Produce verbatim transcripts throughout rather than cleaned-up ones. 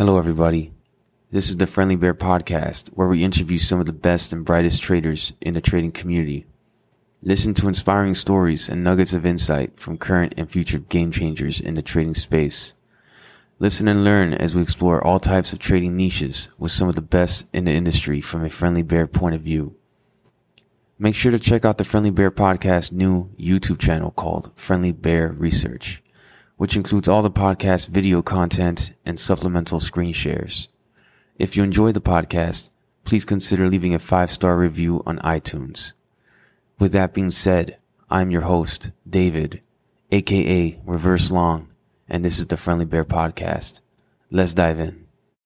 Hello, everybody. This is the Friendly Bear Podcast, where we interview some of the best and brightest traders in the trading community. Listen to inspiring stories and nuggets of insight from current and future game changers in the trading space. Listen and learn as we explore all types of trading niches with some of the best in the industry from a Friendly Bear point of view. Make sure to check out the Friendly Bear Podcast new YouTube channel called Friendly Bear Research, which includes all the podcast video content and supplemental screen shares. If you enjoy the podcast, please consider leaving a five-star review on iTunes. With that being said, I'm your host, David, aka Reverse Long, and this is the Friendly Bear Podcast. Let's dive in.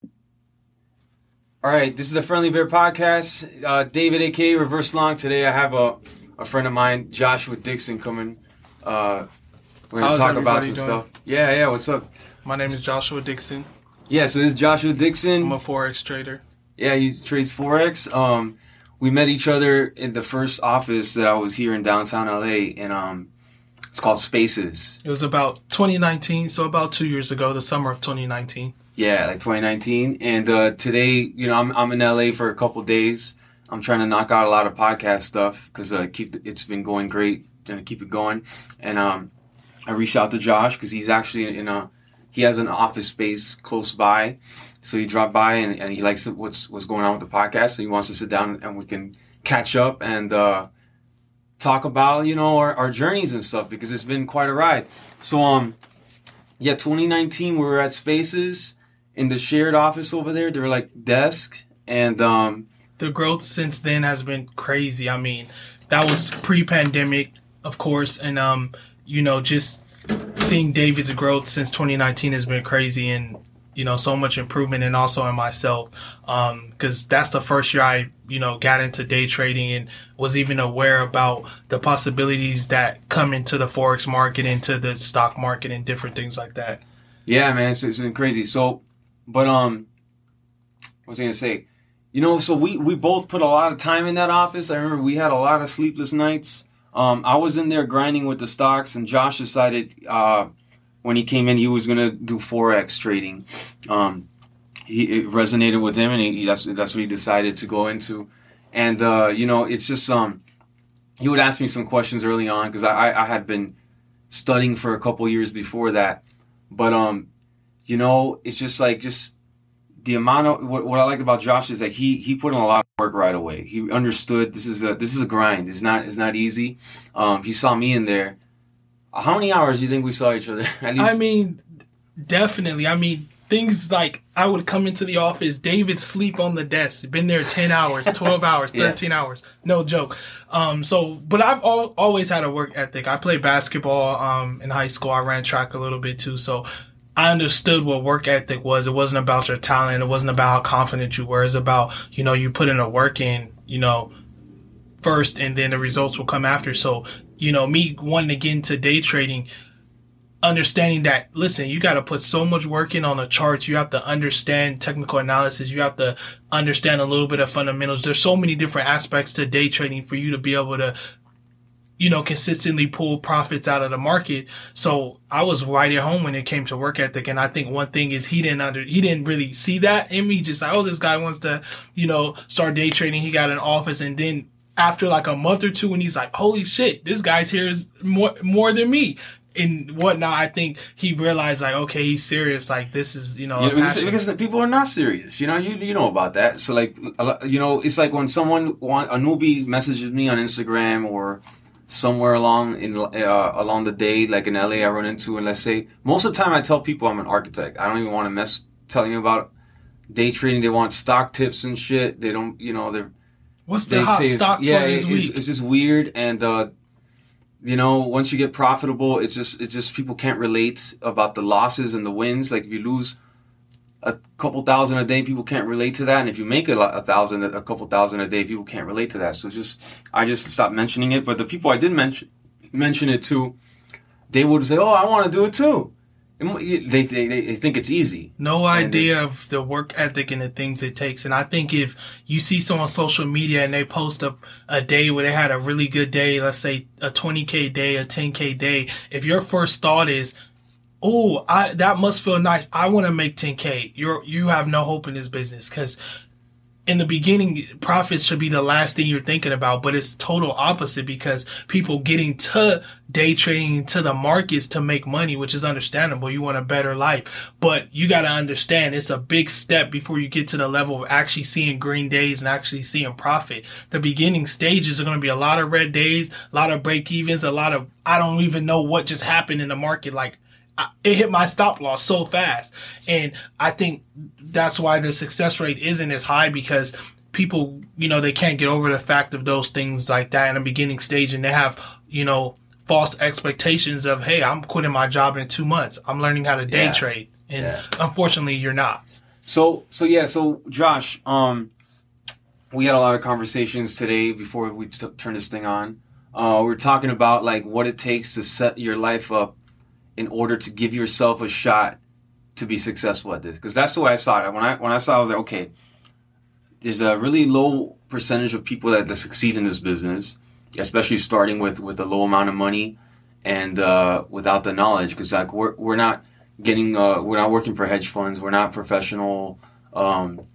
All right, this is the Friendly Bear Podcast. Uh, David, aka Reverse Long. Today I have a, a friend of mine, Joshua Dixon, coming. Uh, We're going to talk about some doing? stuff. Yeah, yeah, what's up? My name is Joshua Dixon. Yeah, so this is Joshua Dixon. I'm a Forex trader. Yeah, he trades Forex. Um, we met each other in the first office that I was here in downtown L A, and um, it's called Spaces. It was about twenty nineteen, so about two years ago, the summer of twenty nineteen. Yeah, like twenty nineteen. And uh, today, you know, I'm I'm in L A for a couple days. I'm trying to knock out a lot of podcast stuff because uh, keep it's been going great. Gonna keep it going, and um. I reached out to Josh because he's actually in a, he has an office space close by. So he dropped by and, and he likes what's what's going on with the podcast. So he wants to sit down and we can catch up and uh, talk about, you know, our, our journeys and stuff because it's been quite a ride. So, um, yeah, twenty nineteen, we were at Spaces in the shared office over there. They were like desk and, um, the growth since then has been crazy. I mean, that was pre-pandemic, of course. And, um, you know, just seeing David's growth since twenty nineteen has been crazy and, you know, so much improvement and also in myself. Um, cause that's the first year I, you know, got into day trading and was even aware about the possibilities that come into the Forex market, into the stock market and different things like that. Yeah, man, it's, it's been crazy. So, but, um, what was I going to say? You know, so we, we both put a lot of time in that office. I remember we had a lot of sleepless nights. Um, I was in there grinding with the stocks, and Josh decided uh, when he came in he was going to do Forex trading. Um, he, it resonated with him, and he, that's that's what he decided to go into. And, uh, you know, it's just um, he would ask me some questions early on because I, I, I had been studying for a couple years before that. But, um, you know, it's just like just the amount of what, what I liked about Josh is that he he put in a lot of work right away. He understood this is a this is a grind. It's not it's not easy. Um, he saw me in there. How many hours do you think we saw each other? At least? I mean, definitely. I mean, things like I would come into the office, David sleep on the desk. Been there ten hours, twelve hours, thirteen yeah. hours. No joke. Um, so, but I've al- always had a work ethic. I played basketball um, in high school. I ran track a little bit too. So I understood what work ethic was. It wasn't about your talent. It wasn't about how confident you were. It's about, you know, you put in a work in, you know, first and then the results will come after. So, you know, me wanting to get into day trading, understanding that, listen, you got to put so much work in on the charts. You have to understand technical analysis. You have to understand a little bit of fundamentals. There's so many different aspects to day trading for you to be able to, you know, consistently pull profits out of the market. So I was right at home when it came to work ethic. And I think one thing is he didn't under, he didn't really see that in me. Just like, oh, this guy wants to, you know, start day trading. He got an office. And then after like a month or two, when he's like, holy shit, this guy's here is more, more than me and whatnot. I think he realized like, okay, he's serious. Like this is, you know, yeah, because, because the people are not serious. You know, you you know about that. So like, you know, it's like when someone want, a newbie messages me on Instagram or somewhere along in uh, along the day, like in L A, I run into, and let's say most of the time I tell people I'm an architect. I don't even want to mess telling you about day trading. They want stock tips and shit. They don't, you know, they're what's the they hot stock yeah, for this it's, week? It's just weird, and uh, you know, once you get profitable, it's just it just people can't relate about the losses and the wins. Like if you lose a couple thousand a day, people can't relate to that. And if you make a, a thousand, a couple thousand a day, people can't relate to that. So just, I just stopped mentioning it. But the people I did mention, mention it to, they would say, oh, I want to do it too. They, they, they think it's easy. No idea of the work ethic and the things it takes. And I think if you see someone on social media and they post a, a day where they had a really good day, let's say a twenty K day, a ten K day, if your first thought is, oh, I that must feel nice. I want to make ten K. You're you have no hope in this business because in the beginning, profits should be the last thing you're thinking about, but it's total opposite because people getting to day trading to the markets to make money, which is understandable. You want a better life, but you got to understand it's a big step before you get to the level of actually seeing green days and actually seeing profit. The beginning stages are going to be a lot of red days, a lot of break evens, a lot of, I don't even know what just happened in the market. Like, it hit my stop loss so fast. And I think that's why the success rate isn't as high because people, you know, they can't get over the fact of those things like that in the beginning stage. And they have, you know, false expectations of, hey, I'm quitting my job in two months. I'm learning how to day yeah. trade. And yeah. unfortunately, you're not. So, so yeah. So Josh, um, we had a lot of conversations today before we t- turn this thing on. Uh, we we're talking about like what it takes to set your life up in order to give yourself a shot to be successful at this. Because that's the way I saw it. When I when I saw it, I was like, okay, there's a really low percentage of people that, that succeed in this business, especially starting with, with a low amount of money and uh, without the knowledge. Because like we're we're not getting uh, we're not working for hedge funds. We're not professional um,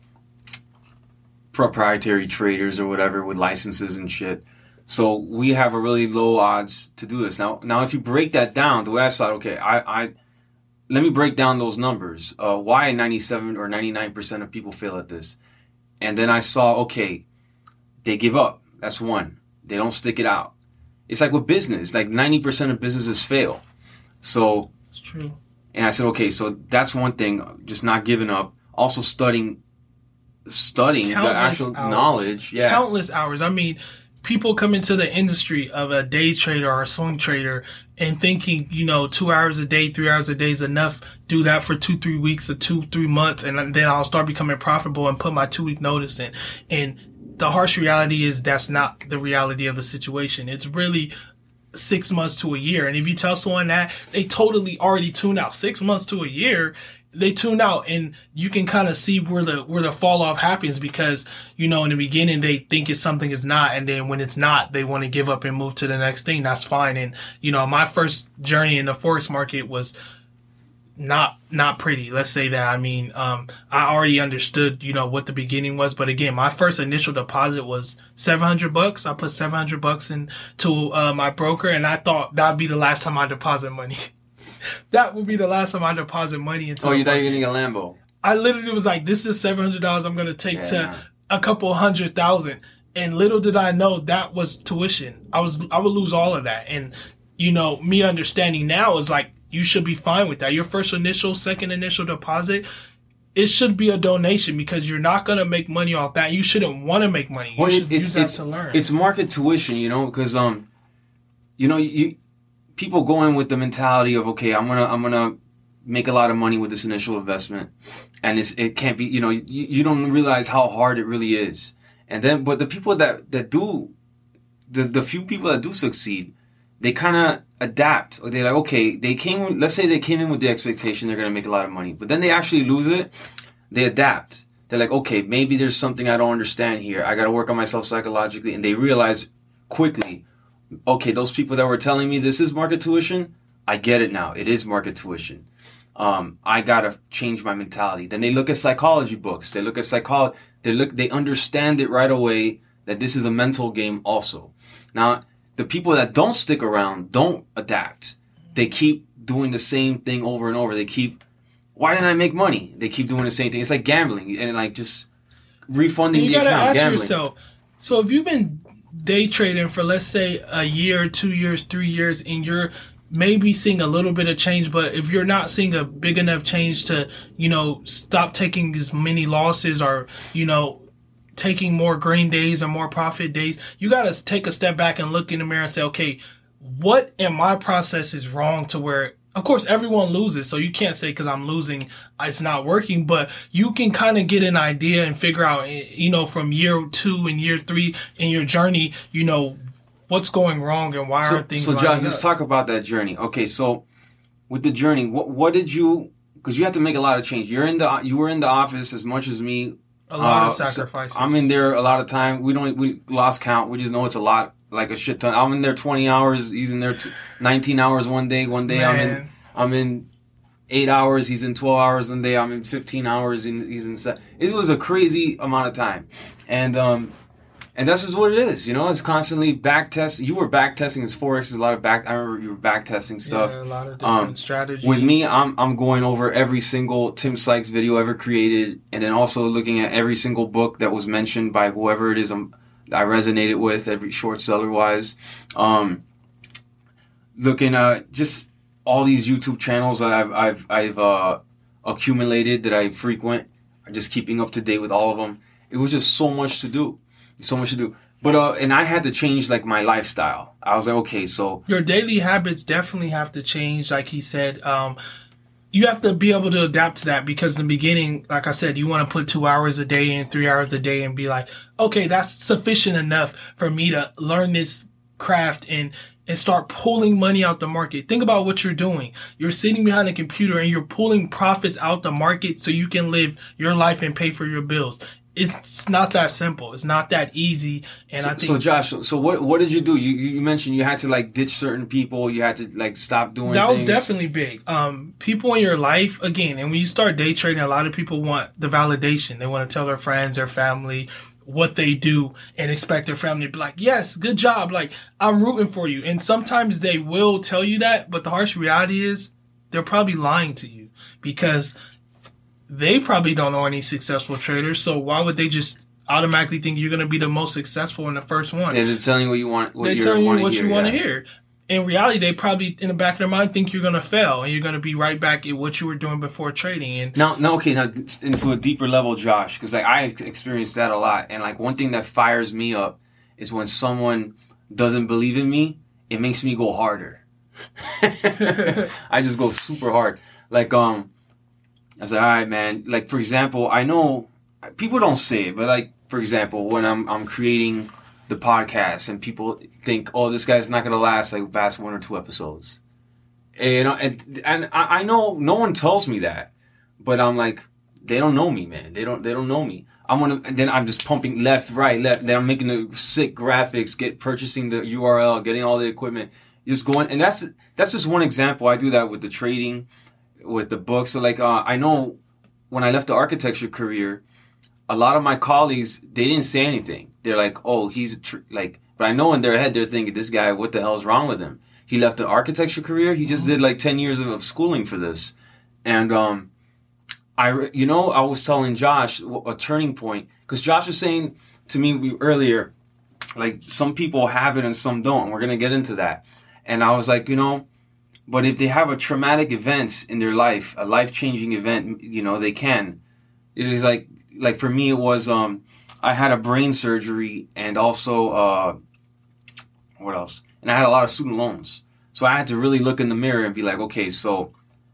proprietary traders or whatever with licenses and shit. So we have a really low odds to do this. Now, now if you break that down, the way I saw it, okay, I, I let me break down those numbers. Uh, why ninety-seven or ninety-nine percent of people fail at this? And then I saw, okay, they give up. That's one. They don't stick it out. It's like with business, like ninety percent of businesses fail. So it's true. And I said, okay, so that's one thing, just not giving up. Also studying, studying Countless the actual hours. knowledge. Yeah. Countless hours. I mean, people come into the industry of a day trader or a swing trader and thinking, you know, two hours a day, three hours a day is enough. Do that for two, three weeks or two, three months. And then I'll start becoming profitable and put my two week notice in. And the harsh reality is that's not the reality of the situation. It's really six months to a year. And if you tell someone that, they totally already tune out. Six months to a year, they tune out, and you can kind of see where the where the fall off happens because, you know, in the beginning they think it's something is not, and then when it's not, they want to give up and move to the next thing. That's fine. And, you know, my first journey in the forex market was not not pretty. Let's say that. I mean, um, I already understood, you know, what the beginning was, but again, my first initial deposit was seven hundred bucks. I put seven hundred bucks into uh, my broker, and I thought that'd be the last time I deposit money. That would be the last time I deposit money into. Oh, you thought you were getting a Lambo? I literally was like, "This is seven hundred dollars I'm going to take yeah, to yeah. a couple hundred thousand." And little did I know that was tuition. I was I would lose all of that. And, you know, me understanding now is like, you should be fine with that. Your first initial, second initial deposit, it should be a donation because you're not going to make money off that. You shouldn't want to make money. You well, should it's, use that it's, to learn. It's market tuition, you know, because um, you know, you people go in with the mentality of, okay, I'm gonna I'm gonna make a lot of money with this initial investment, and it's it can't be, you know, you, you don't realize how hard it really is. And then, but the people that that do, the the few people that do succeed, they kind of adapt. They're like, okay, they came, let's say they came in with the expectation they're going to make a lot of money, but then they actually lose it. They adapt. They're like, okay, maybe there's something I don't understand here. I got to work on myself psychologically. And they realize quickly, okay, those people that were telling me this is market tuition, I get it now. It is market tuition. Um, I got to change my mentality. Then they look at psychology books. They look at psychology. They look, they understand it right away that this is a mental game also. Now, the people that don't stick around don't adapt. They keep doing the same thing over and over. They keep, why didn't I make money? They keep doing the same thing. It's like gambling and like just refunding the account. You gotta ask gambling. yourself. So if you've been day trading for, let's say, a year, two years, three years, and you're maybe seeing a little bit of change, but if you're not seeing a big enough change to, you know, stop taking as many losses or, you know, taking more green days or more profit days, you got to take a step back and look in the mirror and say, okay, what in my process is wrong to where, of course, everyone loses. So you can't say because I'm losing, it's not working, but you can kind of get an idea and figure out, you know, from year two and year three in your journey, you know, what's going wrong and why so, aren't things So, Josh, let's up? talk about that journey. Okay, so with the journey, what what did you, because you have to make a lot of change. You're in the, you were in the office as much as me. A lot uh, of sacrifices. So I'm in there a lot of time. We don't, we lost count. We just know it's a lot, like a shit ton. I'm in there twenty hours, he's in there t- nineteen hours one day. One day Man. I'm in, I'm in eight hours. He's in twelve hours a day. I'm in fifteen hours. And he's in. Se- it was a crazy amount of time, and um, and that's just what it is. You know, it's constantly back testing. You were back testing his forex. Is a lot of back. I remember you were back testing stuff. Yeah, a lot of different um, strategies. With me, I'm I'm going over every single Tim Sykes video ever created, and then also looking at every single book that was mentioned by whoever it is I'm, I resonated with, every short seller wise. Um, looking at just all these YouTube channels that I've I've I've uh, accumulated that I frequent, just keeping up to date with all of them. It was just so much to do, so much to do. But uh, and I had to change like my lifestyle. I was like, okay, so your daily habits definitely have to change. Like he said, um, you have to be able to adapt to that because in the beginning, like I said, you want to put two hours a day in, three hours a day, and be like, okay, that's sufficient enough for me to learn this craft and and start pulling money out the market. Think about what you're doing. You're sitting behind a computer and you're pulling profits out the market so you can live your life and pay for your bills. It's not that simple. It's not that easy. And so, I think so Josh, so what what did you do? You you mentioned you had to like ditch certain people. You had to like stop doing that things. was definitely big. Um, people in your life, again, and when you start day trading, a lot of people want the validation. They want to tell their friends, their family, what they do and expect their family to be like, yes, good job. Like, I'm rooting for you. And sometimes they will tell you that, but the harsh reality is they're probably lying to you because they probably don't know any successful traders. So why would they just automatically think you're going to be the most successful in the first one? They're telling you what you want. What they're you telling you what hear, you want to yeah. hear. In reality, they probably, in the back of their mind, think you're going to fail and you're going to be right back at what you were doing before trading. And now, now, okay, now into a deeper level, Josh, because like I experienced that a lot. And like one thing that fires me up is when someone doesn't believe in me, it makes me go harder. I just go super hard. Like, um, I was like, all right, man. Like, for example, I know people don't say it, but like, for example, when I'm I'm creating the podcast and people think, oh, this guy's not going to last like past one or two episodes. And, and, and I know no one tells me that, but I'm like, they don't know me, man. They don't, they don't know me. I'm going to, and then I'm just pumping left, right, left. Then I'm making the sick graphics, get purchasing the U R L, getting all the equipment, just going. And that's, that's just one example. I do that with the trading, with the books. So like, uh, I know when I left the architecture career, a lot of my colleagues, they didn't say anything. They're like, oh, he's tr-, like, but I know in their head, they're thinking, this guy, what the hell is wrong with him? He left an architecture career. He just did like ten years of, of schooling for this. And, um, I, you know, I was telling Josh a turning point because Josh was saying to me earlier, like some people have it and some don't. And we're going to get into that. And I was like, you know, but if they have a traumatic event in their life, a life-changing event, you know, they can. It is like, like for me, it was, um, I had a brain surgery and also, uh, what else? And I had a lot of student loans. So I had to really look in the mirror and be like, okay, so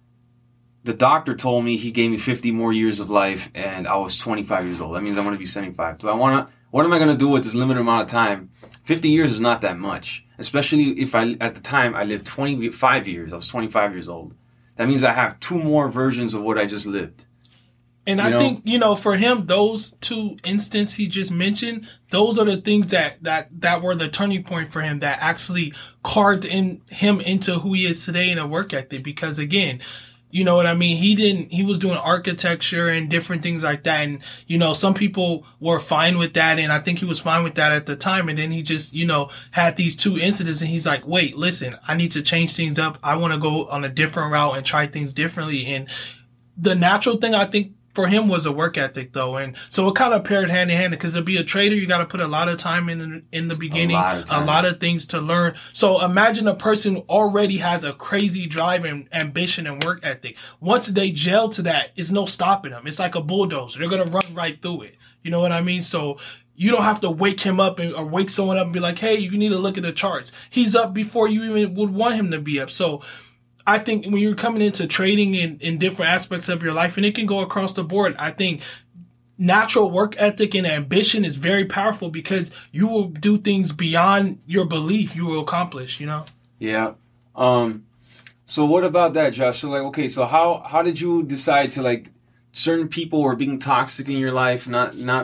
the doctor told me he gave me fifty more years of life and I was twenty-five years old. That means I'm going to be seventy-five. Do I want to, what am I going to do with this limited amount of time? fifty years is not that much, especially if I, at the time I lived twenty-five years. I was twenty-five years old. That means I have two more versions of what I just lived. And you I know? think, you know, for him, those two instances he just mentioned, those are the things that, that, that were the turning point for him that actually carved in him into who he is today in a work ethic. Because again, you know what I mean? He didn't, he was doing architecture and different things like that. And, you know, some people were fine with that. And I think he was fine with that at the time. And then he just, you know, had these two incidents and he's like, wait, listen, I need to change things up. I want to go on a different route and try things differently. And the natural thing I think for him was a work ethic though. And so it kind of paired hand in hand because to be a trader, you got to put a lot of time in in the beginning, a lot, a lot of things to learn. So imagine a person already has a crazy drive and ambition and work ethic. Once they gel to that, it's no stopping them. It's like a bulldozer. They're going to run right through it. You know what I mean? So you don't have to wake him up and, or wake someone up and be like, hey, you need to look at the charts. He's up before you even would want him to be up. So I think when you're coming into trading in, in different aspects of your life, and it can go across the board, I think natural work ethic and ambition is very powerful because you will do things beyond your belief you will accomplish, you know? Yeah. Um, so what about that, Josh? So like, okay, so how, how did you decide to like certain people were being toxic in your life, not, not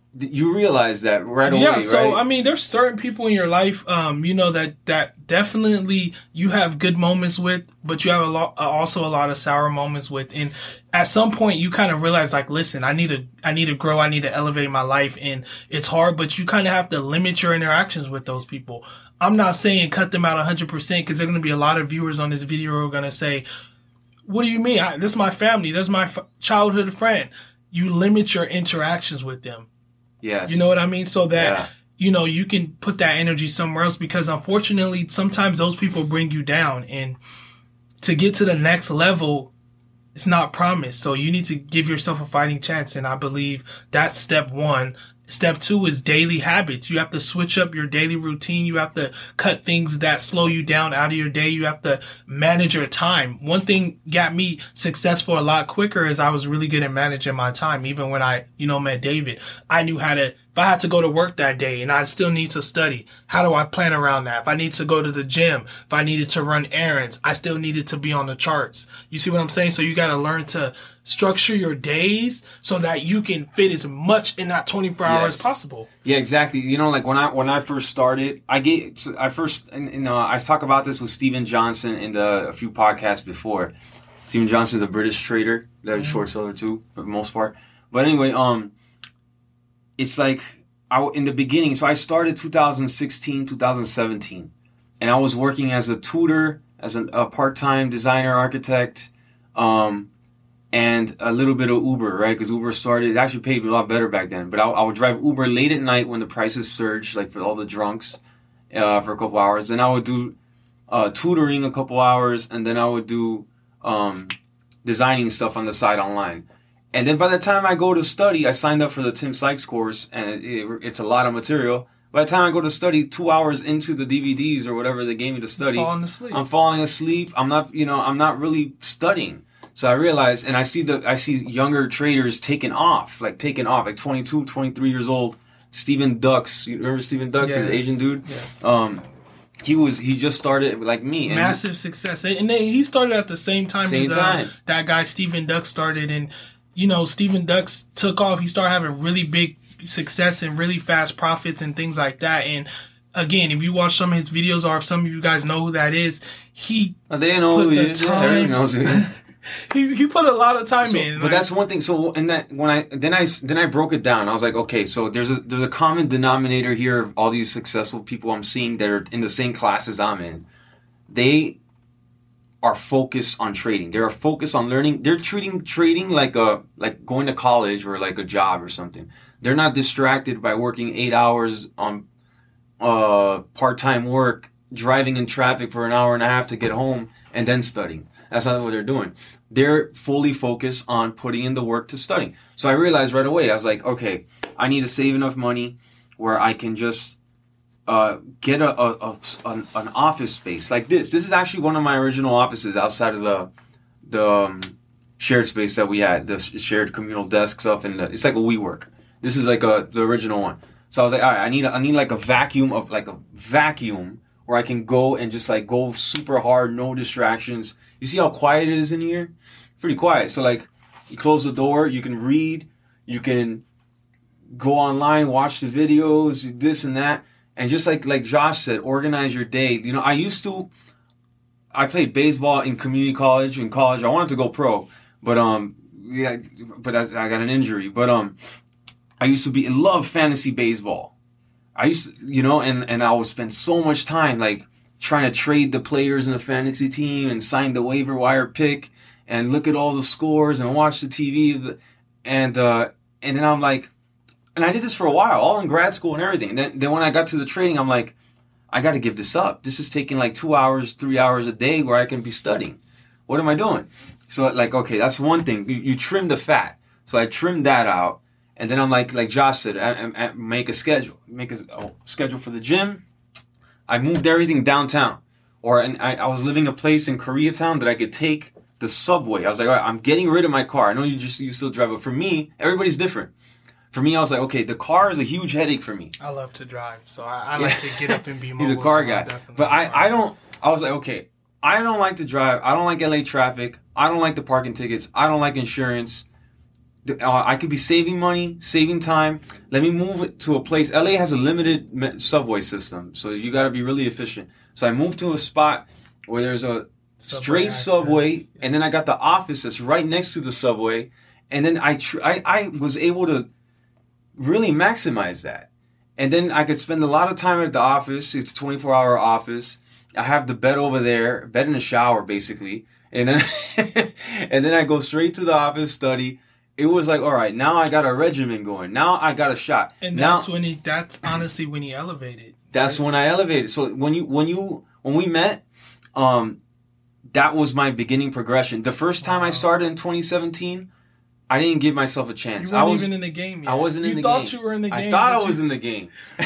you realize that right away, yeah, so, right? I mean, there's certain people in your life, um, you know, that, that definitely you have good moments with, but you have a lot, also a lot of sour moments with. And at some point you kind of realize, like, listen, I need to, I need to grow. I need to elevate my life. And it's hard, but you kind of have to limit your interactions with those people. I'm not saying cut them out one hundred percent, because there are going to be a lot of viewers on this video who are going to say, what do you mean? I, this is my family. This is my f- childhood friend. You limit your interactions with them. Yes. You know what I mean? So that, yeah. you know, you can put that energy somewhere else, because unfortunately, sometimes those people bring you down, and to get to the next level, it's not promised. So you need to give yourself a fighting chance. And I believe that's step one. Step two is daily habits. You have to switch up your daily routine. You have to cut things that slow you down out of your day. You have to manage your time. One thing got me successful a lot quicker is I was really good at managing my time. Even when I, you know, met David, I knew how to, if I had to go to work that day and I still need to study, how do I plan around that? If I need to go to the gym, if I needed to run errands, I still needed to be on the charts. You see what I'm saying? So you got to learn to structure your days so that you can fit as much in that twenty-four hours Yes. as possible. Yeah, exactly. You know, like when I when I first started, I get I first and, and uh, I talk about this with Steven Johnson in the, a few podcasts before. Steven Johnson is a British trader, that is mm-hmm. short seller too, for the most part. But anyway, um, it's like I in the beginning. So I started two thousand sixteen, two thousand seventeen, and I was working as a tutor, as an, a part-time designer architect. Um, And a little bit of Uber, right? Because Uber started, it actually paid me a lot better back then. But I, I would drive Uber late at night when the prices surged, like for all the drunks, uh, for a couple hours. Then I would do uh, tutoring a couple hours, and then I would do um, designing stuff on the side online. And then by the time I go to study, I signed up for the Tim Sykes course, and it, it, it's a lot of material. By the time I go to study, two hours into the D V Ds or whatever they gave me to study, falling asleep. I'm falling asleep. I'm not, you know, I'm not really studying. So I realized, and I see the I see younger traders taking off, like taking off, like twenty-two, twenty-three years old. Stephen Ducks, you remember Stephen Ducks, yeah. the Asian dude? Yes. Um, he was he just started like me. And Massive success, and they, he started at the same time same as time. Uh, that guy Stephen Ducks started, and you know Stephen Ducks took off. He started having really big success and really fast profits and things like that. And again, if you watch some of his videos, or if some of you guys know who that is, he oh, they know put who he the is. time. Yeah, everyone knows who he is. He he put a lot of time so, in, but like, that's one thing. So, in that when I then I then I broke it down. I was like, okay, so there's a there's a common denominator here of all these successful people I'm seeing that are in the same classes I'm in. They are focused on trading. They're focused on learning. They're treating trading like a like going to college or like a job or something. They're not distracted by working eight hours on uh, part-time work, driving in traffic for an hour and a half to get home, and then studying. That's not what they're doing. They're fully focused on putting in the work to study. So I realized right away, I was like, okay, I need to save enough money where I can just uh, get a, a, a an, an office space like this. This is actually one of my original offices outside of the the um, shared space that we had, the shared communal desk stuff, and it's like a WeWork. This is like a the original one. So I was like, all right, I need a, I need like a vacuum of like a vacuum where I can go and just like go super hard, no distractions. You see how quiet it is in here? Pretty quiet. So like, you close the door, you can read, you can go online, watch the videos, this and that. And just like like Josh said, organize your day. You know, I used to, I played baseball in community college. In college, I wanted to go pro, but um, yeah, but I, I got an injury. But um, I used to be love fantasy baseball. I used to, you know, and and I would spend so much time like trying to trade the players in the fantasy team and sign the waiver wire pick and look at all the scores and watch the T V. And uh, and then I'm like, and I did this for a while, all in grad school and everything. And then, then when I got to the trading, I'm like, I got to give this up. This is taking like two hours, three hours a day where I can be studying. What am I doing? So like, okay, that's one thing. You, you trim the fat. So I trimmed that out. And then I'm like, like Josh said, I, I, I make a schedule. Make a oh, schedule for the gym. I moved everything downtown. Or and I, I was living a place in Koreatown that I could take the subway. I was like, all right, I'm getting rid of my car. I know you just you still drive, but for me, everybody's different. For me, I was like, okay, the car is a huge headache for me. I love to drive, so I, I like to get up and be mobile. He's a car so guy. But I, I don't, I was like, okay, I don't like to drive. I don't like L A traffic. I don't like the parking tickets. I don't like insurance. uh, I could be saving money, saving time. Let me move it to a place. L A has a limited me- subway system, so you got to be really efficient. So I moved to a spot where there's a Subway straight access. subway, Yeah. and then I got the office that's right next to the subway, and then I tr- I, I was able to really maximize that. And then I could spend a lot of time at the office. It's a twenty-four hour office. I have the bed over there, bed in the shower, basically. And then, and then I go straight to the office, study. It was like, all right, now I got a regimen going. Now I got a shot. And now, that's when he, that's honestly when he elevated. That's right? when I elevated. So when you, when you, when we met, um, that was my beginning progression. The first time wow. I started in twenty seventeen, I didn't give myself a chance. You weren't I was even in the game yet. I wasn't you in the game. You thought you were in the game. I thought I you, was in the game.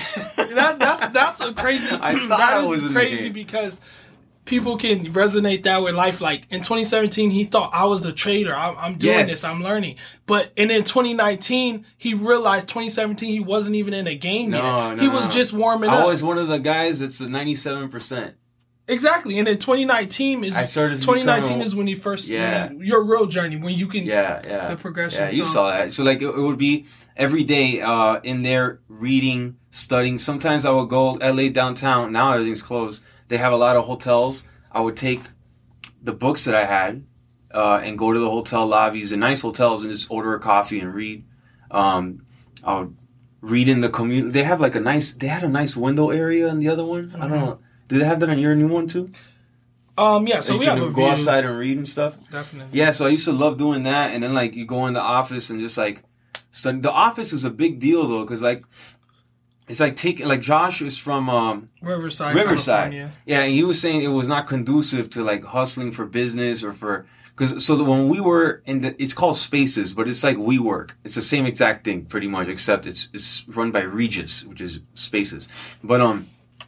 that, that's that's a crazy. I thought that I is was in crazy the game because people can resonate that with life. Like in twenty seventeen, he thought I was a trader. I'm, I'm doing Yes. this. I'm learning. But and in twenty nineteen, he realized twenty seventeen he wasn't even in a game no, yet. No, he was no. just warming I up. I was one of the guys that's the ninety-seven percent. Exactly, and then twenty nineteen is I started to twenty nineteen become, is when you first yeah. when your real journey when you can yeah yeah the progression. Yeah, you so. saw that. So like it, it would be every day uh, in there reading, studying. Sometimes I would go L A downtown. Now everything's closed. They have a lot of hotels. I would take the books that I had uh, and go to the hotel lobbies and nice hotels and just order a coffee and read. Um, I would read in the community. They have like a nice. They had a nice window area in the other one. Mm-hmm. I don't know. Did they have that in your new one too? Um, yeah, so like we you have can a go view. outside and read and stuff. Definitely. Yeah, so I used to love doing that, and then like you go in the office and just like study. The office is a big deal though, because like it's like taking like Josh is from um, Riverside, Riverside. California. Yeah, and he was saying it was not conducive to like hustling for business or for because so the, when we were in the it's called Spaces, but it's like WeWork. It's the same exact thing pretty much, except it's it's run by Regis, which is Spaces, but um.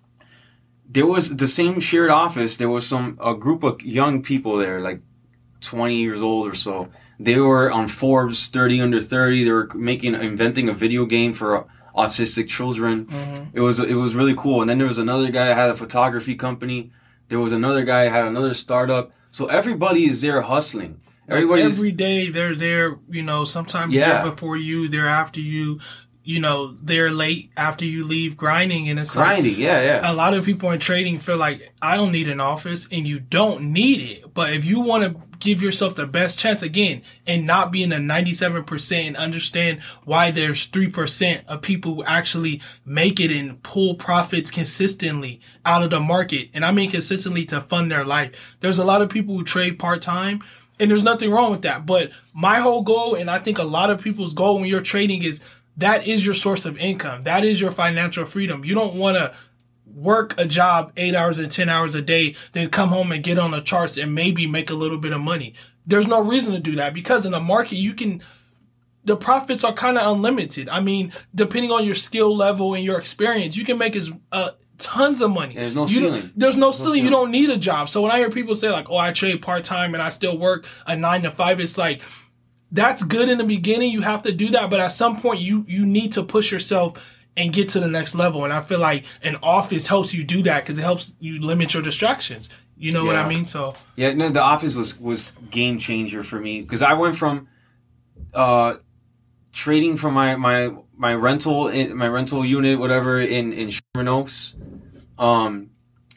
There was the same shared office. There was some a group of young people there, like twenty years old or so. They were on Forbes thirty under thirty. They were making inventing a video game for autistic children. Mm-hmm. It was it was really cool. And then there was another guy that had a photography company. There was another guy that had another startup. So everybody is there hustling. Everybody like every day they're there. You know, sometimes yeah. they're before you. They're after you. You know, they're late after you leave grinding, and it's grinding, like, yeah, yeah. A lot of people in trading feel like I don't need an office, and you don't need it. But if you want to give yourself the best chance again, and not be in the ninety-seven percent, and understand why there's three percent of people who actually make it and pull profits consistently out of the market, and I mean consistently to fund their life. There's a lot of people who trade part time. And there's nothing wrong with that. But my whole goal, and I think a lot of people's goal when you're trading is that is your source of income. That is your financial freedom. You don't want to work a job eight hours and ten hours a day, then come home and get on the charts and maybe make a little bit of money. There's no reason to do that because in the market, you can, the profits are kind of unlimited. I mean, depending on your skill level and your experience, you can make as uh, tons of money. Yeah, there's no you ceiling. There's no, no ceiling. ceiling. You don't need a job. So when I hear people say like, oh, I trade part-time and I still work a nine to five, it's like, that's good in the beginning. You have to do that. But at some point, you, you need to push yourself and get to the next level. And I feel like an office helps you do that because it helps you limit your distractions. You know yeah. what I mean? So yeah, no, the office was, was game changer for me because I went from uh, trading from my, my, my rental in my rental unit, whatever, in, in Sherman Oaks, um,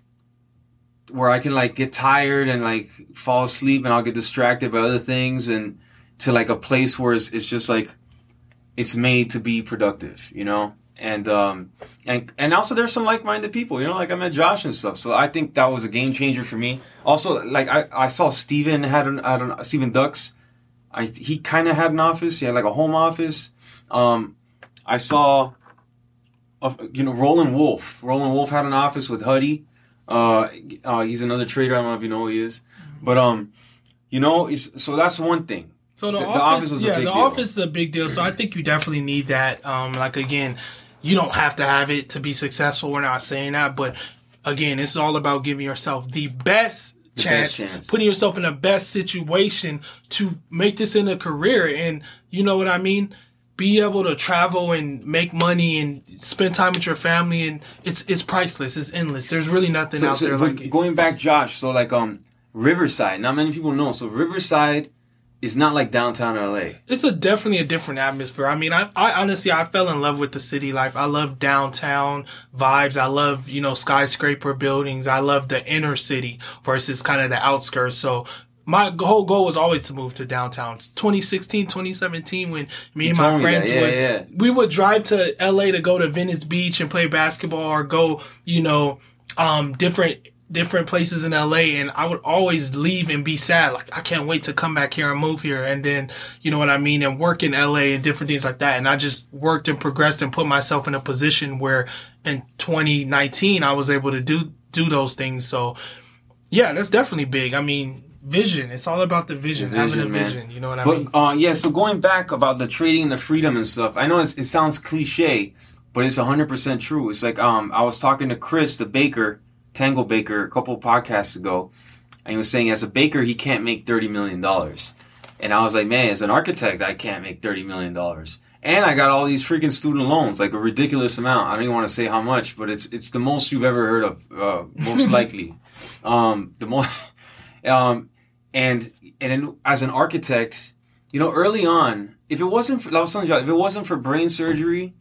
where I can like get tired and like fall asleep and I'll get distracted by other things and to like a place where it's, it's just like it's made to be productive, you know? And um and and also there's some like-minded people, you know, like I met Josh and stuff. So I think that was a game changer for me. Also, like I, I saw Steven had an I don't know, Steven Dux. I he kind of had an office. He had like a home office. Um I saw a, you know Roland Wolf. Roland Wolf had an office with Huddy. Uh, uh he's another trader. I don't know if you know who he is. But um you know, it's, so that's one thing. So the, the, office, the office was yeah, a big the deal. office is a big deal. So I think you definitely need that. Um, like again, you don't have to have it to be successful. We're not saying that, but again, it's all about giving yourself the best the chance, best chance, putting yourself in the best situation to make this in a career. And you know what I mean? Be able to travel and make money and spend time with your family, and it's it's priceless. It's endless. There's really nothing so, out so there like it. Going back, Josh. So like um, Riverside. Not many people know. So Riverside is not like downtown L A. It's a definitely a different atmosphere. I mean, I, I honestly, I fell in love with the city life. I love downtown vibes. I love, you know, skyscraper buildings. I love the inner city versus kind of the outskirts. So my whole goal was always to move to downtown. twenty sixteen, twenty seventeen, when me You and told my me friends that. Yeah, would, yeah. we would drive to L A to go to Venice Beach and play basketball, or go, you know, um, different different places in L A, and I would always leave and be sad. Like, I can't wait to come back here and move here. And then, you know what I mean? And work in L A and different things like that. And I just worked and progressed and put myself in a position where in twenty nineteen, I was able to do, do those things. So yeah, that's definitely big. I mean, vision. It's all about the vision, The vision, having a man. vision. You know what I But, mean? uh, yeah, so going back about the trading and the freedom and stuff, I know it's, it sounds cliche, but it's one hundred percent true. It's like, um, I was talking to Chris, the baker, Tango Baker, a couple of podcasts ago, and he was saying as a baker, he can't make thirty million dollars. And I was like, man, as an architect, I can't make thirty million dollars. And I got all these freaking student loans, like a ridiculous amount. I don't even want to say how much, but it's it's the most you've ever heard of, uh, most likely. Um, the most, um, and and then as an architect, you know, early on, if it wasn't for, I was telling you, if it wasn't for brain surgery,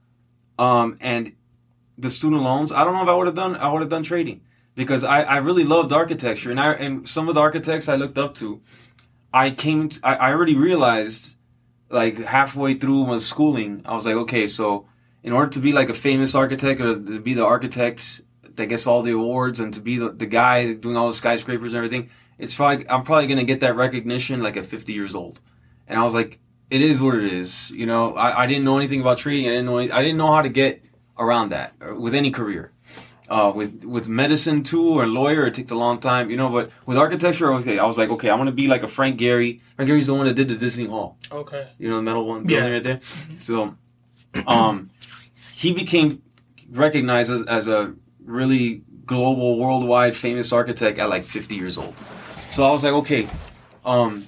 um, and the student loans, I don't know if I would have done, I would have done trading, because I, I really loved architecture, and I, and some of the architects I looked up to, I came, to, I, I already realized, like halfway through my schooling, I was like, okay, so in order to be like a famous architect, or to be the architect that gets all the awards, and to be the, the guy doing all the skyscrapers and everything, it's probably, I'm probably going to get that recognition like at fifty years old. And I was like, it is what it is. You know, I, I didn't know anything about trading. I didn't know, any, I didn't know how to get around that with any career. Uh, with with medicine too, or lawyer, it takes a long time, you know. But with architecture, okay, I was like, okay, I want to be like a Frank Gehry. Frank Gehry's the one that did the Disney Hall. Okay. You know, the metal one building Yeah. right there. So, um, he became recognized as, as a really global, worldwide famous architect at like fifty years old. So I was like, okay, um,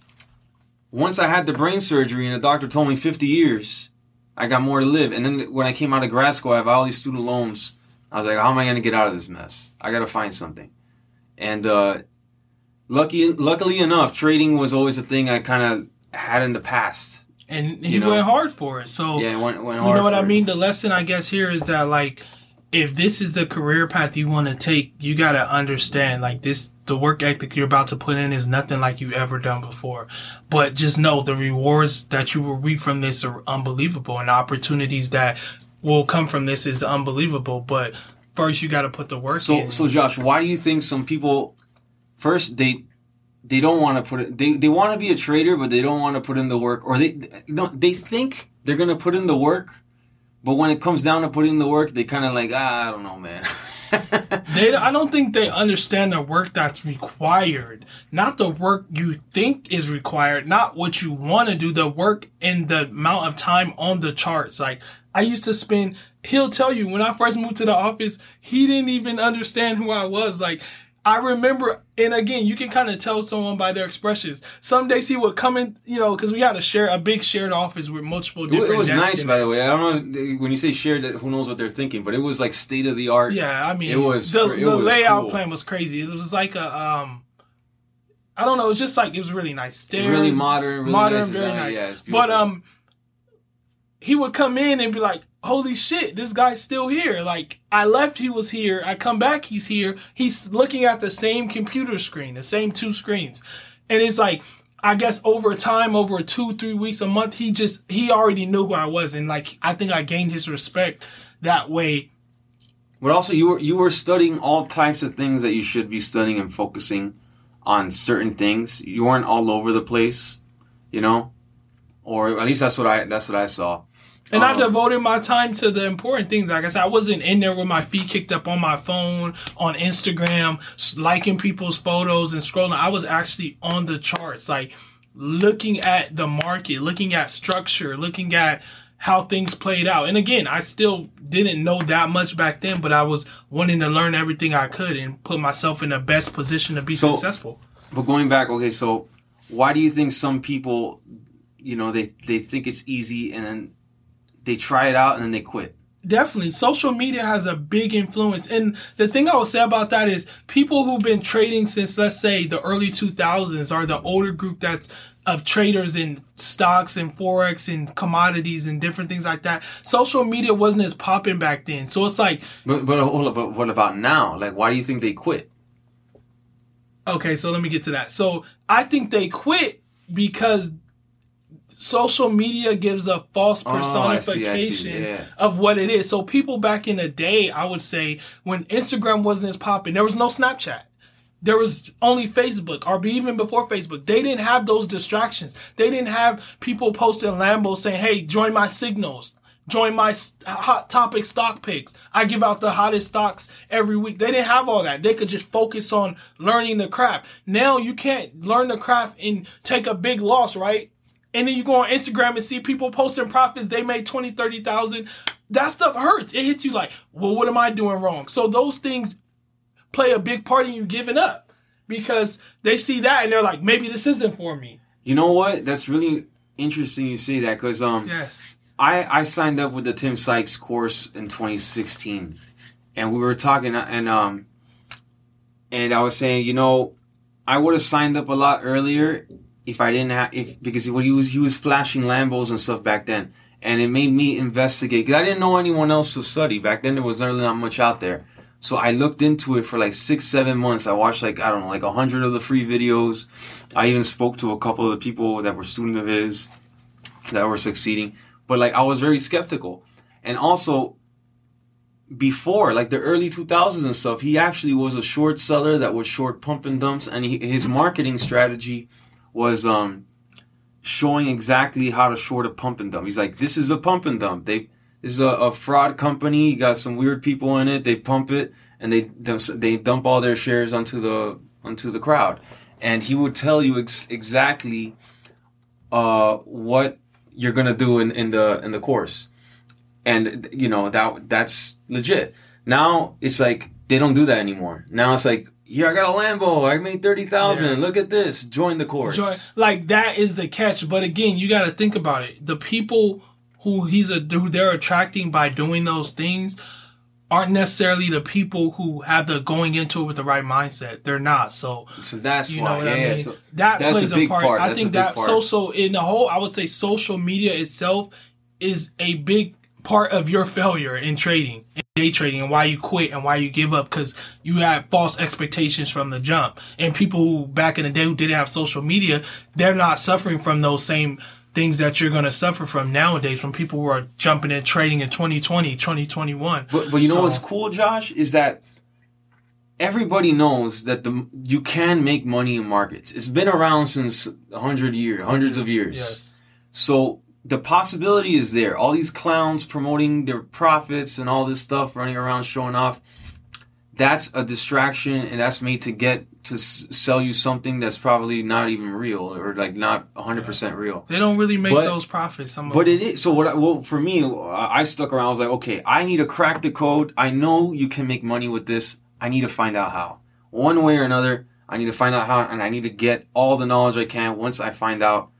once I had the brain surgery and the doctor told me fifty years, I got more to live. And then when I came out of grad school, I have all these student loans. I was like, how am I going to get out of this mess? I got to find something. And uh, lucky, luckily enough, trading was always a thing I kind of had in the past. And he You know? went hard for it. So Yeah, it went, went you hard know what for I it. mean? The lesson, I guess, here is that, like, if this is the career path you want to take, you got to understand, like, this, the work ethic you're about to put in is nothing like you've ever done before. But just know the rewards that you will reap from this are unbelievable, and the opportunities that will come from this is unbelievable. But first, you got to put the work So, in. so Josh, why do you think some people, first, they they don't want to put it, they, they want to be a trader, but they don't want to put in the work, or they, you know, they think they're going to put in the work, but when it comes down to putting in the work, they kind of like, ah, I don't know, man. They, I don't think they understand the work that's required. Not the work you think is required, not what you want to do, the work and the amount of time on the charts. Like, I used to spend, he'll tell you, when I first moved to the office, he didn't even understand who I was. Like, I remember, and again, you can kind of tell someone by their expressions. Some days he would come in, you know, because we had a share, a big shared office with multiple different It was desks nice, in by it. the way. I don't know, when you say shared, who knows what they're thinking, but it was like state of the art. Yeah, I mean, It was the, fr- it the was layout cool. plan was crazy. It was like a, um, I don't know, it was just like, it was really nice. Stairs, Really modern, really modern, nice very design. nice. Yeah, it's But, beautiful. um, he would come in and be like, holy shit, this guy's still here. Like, I left, he was here. I come back, he's here. He's looking at the same computer screen, the same two screens. And it's like, I guess over time, over two, three weeks, a month, he just, he already knew who I was. And like, I think I gained his respect that way. But also, you were you were studying all types of things that you should be studying and focusing on certain things. You weren't all over the place, you know, or at least that's what I that's what I saw. And I Um, devoted my time to the important things. Like I said, I wasn't in there with my feet kicked up on my phone, on Instagram, s- liking people's photos and scrolling. I was actually on the charts, like looking at the market, looking at structure, looking at how things played out. And again, I still didn't know that much back then, but I was wanting to learn everything I could and put myself in the best position to be So- successful. But going back, okay, so why do you think some people, you know, they they think it's easy and then they try it out and then they quit? Definitely. Social media has a big influence. And the thing I would say about that is people who've been trading since, let's say, the early two thousands are the older group that's of traders in stocks and Forex and commodities and different things like that. Social media wasn't as popping back then. So it's like... But, but, hold up, but what about now? Like, why do you think they quit? Okay, so let me get to that. So I think they quit because social media gives a false personification oh, I see, I see. Yeah. of what it is. So people back in the day, I would say, when Instagram wasn't as popping, there was no Snapchat. There was only Facebook, or even before Facebook. They didn't have those distractions. They didn't have people posting Lambos saying, hey, join my signals. Join my hot topic stock picks. I give out the hottest stocks every week. They didn't have all that. They could just focus on learning the craft. Now you can't learn the craft and take a big loss, right? And then you go on Instagram and see people posting profits. They made twenty, thirty thousand. That stuff hurts. It hits you like, well, what am I doing wrong? So those things play a big part in you giving up because they see that and they're like, maybe this isn't for me. You know what? That's really interesting you say that because um, yes. I, I signed up with the Tim Sykes course in twenty sixteen and we were talking and um and I was saying, you know, I would have signed up a lot earlier if I didn't have, if, because what he was, he was flashing Lambos and stuff back then. And it made me investigate, because I didn't know anyone else to study. Back then, there was really not much out there. So I looked into it for like six, seven months. I watched like, I don't know, like a hundred of the free videos. I even spoke to a couple of the people that were students of his that were succeeding. But like, I was very skeptical. And also, before, like the early two thousands and stuff, he actually was a short seller that would short pump and dumps. And he, his marketing strategy was um, showing exactly how to short a pump and dump. He's like, this is a pump and dump. They This is a, a fraud company. You got some weird people in it. They pump it and they they dump all their shares onto the onto the crowd. And he would tell you ex- exactly uh, what you're gonna do in, in the in the course. And you know that that's legit. Now it's like they don't do that anymore. Now it's like, yeah, I got a Lambo. I made thirty thousand. Yeah. Look at this. Join the course. Join, like that is the catch. But again, you got to think about it. The people who he's a who they're attracting by doing those things aren't necessarily the people who have the going into it with the right mindset. They're not. So, so that's you why, know what yeah, I mean. So that plays a, a part. part. I that's think that part. social in the whole, I would say social media itself is a big part of your failure in trading, in day trading, and why you quit and why you give up, because you had false expectations from the jump. And people who back in the day who didn't have social media, they're not suffering from those same things that you're going to suffer from nowadays from people who are jumping and trading in twenty twenty, twenty twenty-one. But, but you so, know what's cool, Josh, is that everybody knows that the you can make money in markets. It's been around since a hundred years, hundreds of years. Yes. So the possibility is there. All these clowns promoting their profits and all this stuff, running around showing off, that's a distraction, and that's made to get to s- sell you something that's probably not even real, or like not one hundred percent real. They don't really make but, those profits. Some of but them. it is. So what? I, well, for me, I stuck around. I was like, okay, I need to crack the code. I know you can make money with this. I need to find out how. One way or another, I need to find out how, and I need to get all the knowledge I can once I find out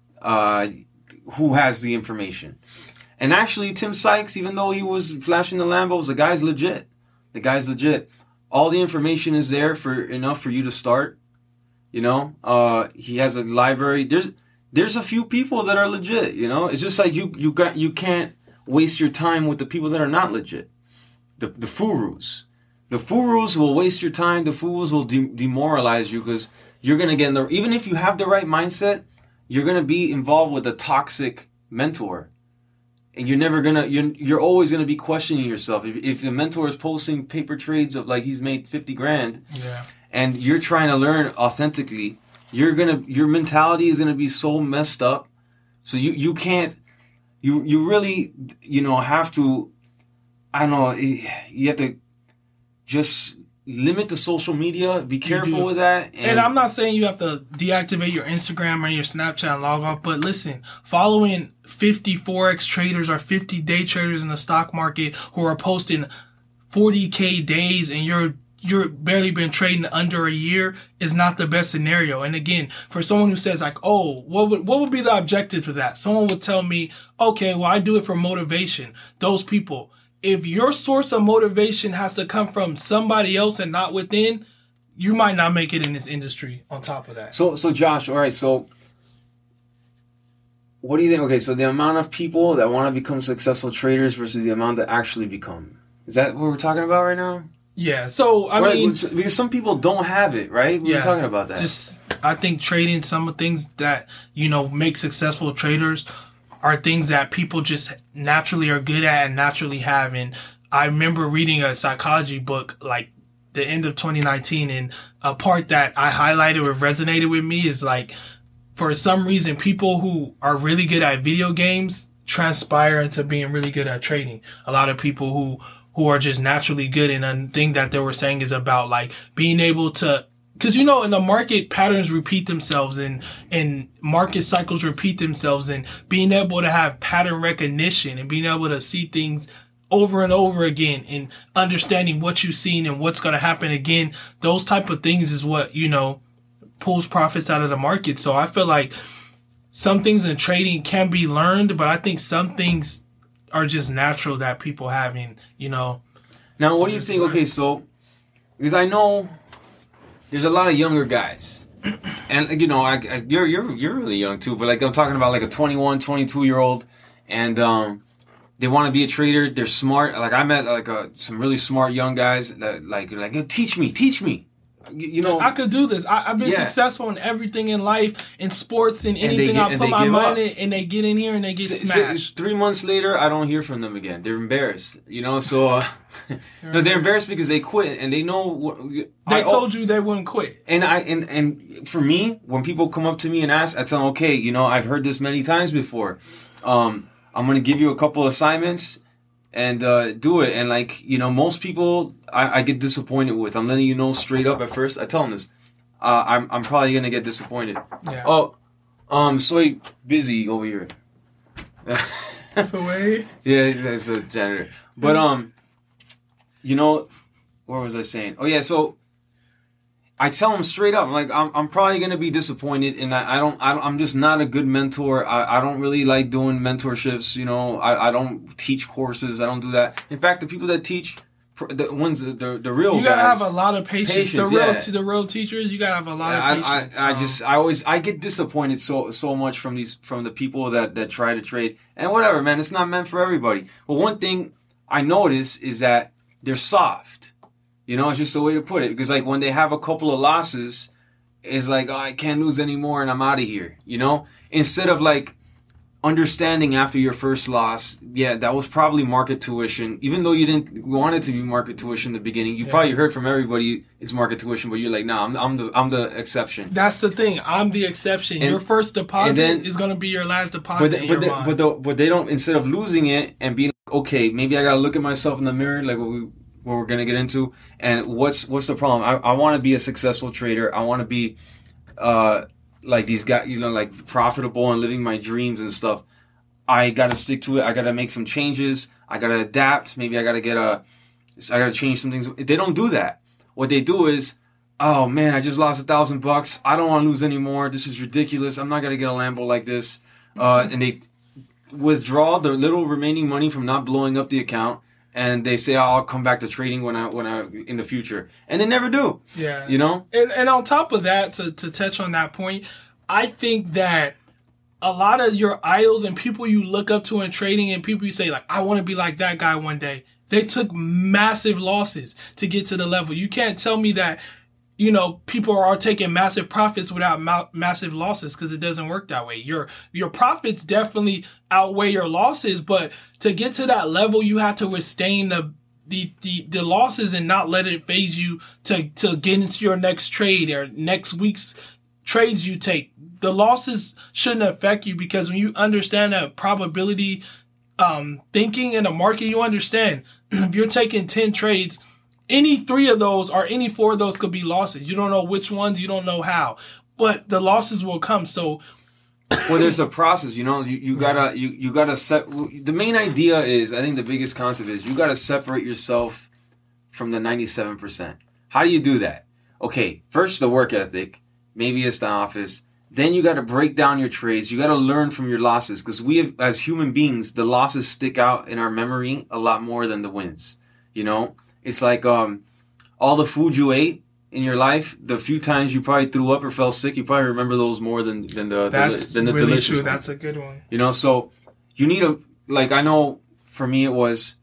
uh, who has the information. And actually, Tim Sykes, even though he was flashing the Lambos, the guy's legit. The guy's legit. All the information is there for enough for you to start. You know, uh, he has a library. There's there's a few people that are legit. You know, it's just like you you got you can't waste your time with the people that are not legit. The the furus, the furus will waste your time. The furus will de- demoralize you because you're gonna get in the. Even if you have the right mindset, you're gonna be involved with a toxic mentor. And you're never gonna, you're, you're always gonna be questioning yourself. If, if the mentor is posting paper trades of like he's made fifty grand, yeah. and you're trying to learn authentically, you're gonna, your mentality is gonna be so messed up. So you, you can't, you, you really, you know, have to, I don't know, you have to just limit the social media. Be careful with that. And, and I'm not saying you have to deactivate your Instagram or your Snapchat and log off, but listen, following fifty Forex traders or fifty day traders in the stock market who are posting forty K days and you're you're barely been trading under a year is not the best scenario. And again, for someone who says like, oh, what would what would be the objective for that? Someone would tell me, okay, well, I do it for motivation. Those people, if your source of motivation has to come from somebody else and not within, you might not make it in this industry on top of that. So, so Josh, all right, so what do you think? Okay, so the amount of people that want to become successful traders versus the amount that actually become. Is that what we're talking about right now? Yeah, so, I right, mean... Because some people don't have it, right? We yeah, were talking about that. Just, I think trading, some of the things that, you know, make successful traders are things that people just naturally are good at and naturally have. And I remember reading a psychology book, like, the end of twenty nineteen, and a part that I highlighted or resonated with me is, like, for some reason, people who are really good at video games transpire into being really good at trading. A lot of people who, who are just naturally good, and a thing that they were saying is about, like, being able to, because, you know, in the market, patterns repeat themselves, and, and market cycles repeat themselves, and being able to have pattern recognition and being able to see things over and over again and understanding what you've seen and what's going to happen again, those type of things is what, you know, pulls profits out of the market. So I feel like some things in trading can be learned, but I think some things are just natural that people have in, you know. Now, what do you think? Okay, so, because I know there's a lot of younger guys. And, you know, I, I, you're you're you're really young too, but like I'm talking about like a twenty-one, twenty-two year old, and um they want to be a trader. They're smart. Like I met like a, some really smart young guys that like like teach me, teach me. You, you know, I could do this. I, I've been yeah. successful in everything in life, in sports, in And anything they get- I and put they my give mind up. in, and they get in here and they get S- s- smashed. three months later, I don't hear from them again. They're embarrassed. You know, so uh, no, they're embarrassed because they quit and they know what They I, told you they wouldn't quit. And I and and for me, when people come up to me and ask, I tell them, okay, you know, I've heard this many times before. Um, I'm gonna give you a couple assignments and uh, do it. And like, you know, most people I, I get disappointed with. I'm letting you know straight up at first. I tell them this. Uh, I'm I'm probably gonna get disappointed. Yeah. Oh, um, so busy over here. So wait. Yeah, that's a janitor. But um, you know, what was I saying? Oh yeah, so I tell them straight up, like I'm I'm probably gonna be disappointed, and I, I don't I, I'm just not a good mentor. I, I don't really like doing mentorships. You know, I, I don't teach courses. I don't do that. In fact, the people that teach, the ones the the real You gotta guys, have a lot of patience. patience, the real yeah. the real teachers, you gotta have a lot I, of patience. I, I Um, just I always I get disappointed so so much from these from the people that, that try to trade, and whatever, man, it's not meant for everybody. But one thing I notice is that they're soft. You know, it's just the way to put it. Because like when they have a couple of losses, it's like, oh, I can't lose anymore and I'm out of here. You know? Instead of like understanding after your first loss, yeah, that was probably market tuition. Even though you didn't want it to be market tuition in the beginning, you Yeah. probably heard from everybody it's market tuition, but you're like, nah, I'm, I'm the I'm the exception. That's the thing. I'm the exception. And- your first deposit and then- is gonna be your last deposit But in they, your but they, mind. but, the, but they don't. Instead of losing it and being like, okay, maybe I gotta look at myself in the mirror, like what we what we're gonna get into, and what's what's the problem? I, I want to be a successful trader. I want to be uh like these guys, you know, like profitable and living my dreams and stuff. I gotta stick to it. I gotta make some changes. I gotta adapt. Maybe I gotta get a. I gotta change some things. They don't do that. What they do is, oh man, I just lost a thousand bucks. I don't want to lose anymore. This is ridiculous. I'm not gonna get a Lambo like this. Uh, and they withdraw the little remaining money from not blowing up the account, and they say, oh, I'll come back to trading when I when I in the future, and they never do. yeah. You know. And and on top of that, to to touch on that point, I think that a lot of your idols and people you look up to in trading and people you say like, I want to be like that guy one day, they took massive losses to get to the level. You can't tell me that, you know, people are taking massive profits without ma- massive losses, because it doesn't work that way. Your your profits definitely outweigh your losses, but to get to that level, you have to withstand the the the, the losses and not let it phase you to to get into your next trade or next week's trades you take. The losses shouldn't affect you, because when you understand that probability um, thinking in the market, you understand if you're taking ten trades, any three of those or any four of those could be losses. You don't know which ones, you don't know how, but the losses will come. So, Well, there's a process, you know. You, you gotta you, you gotta set. The main idea is, I think the biggest concept is, you gotta separate yourself from the ninety-seven percent. How do you do that? Okay, first the work ethic. Maybe it's the office. Then you got to break down your trades. You got to learn from your losses because we have, as human beings, the losses stick out in our memory a lot more than the wins. You know, it's like um, all the food you ate in your life, the few times you probably threw up or fell sick, you probably remember those more than than the That's than the really delicious true. ones. That's a good one. You know, so you need a like I know for me it was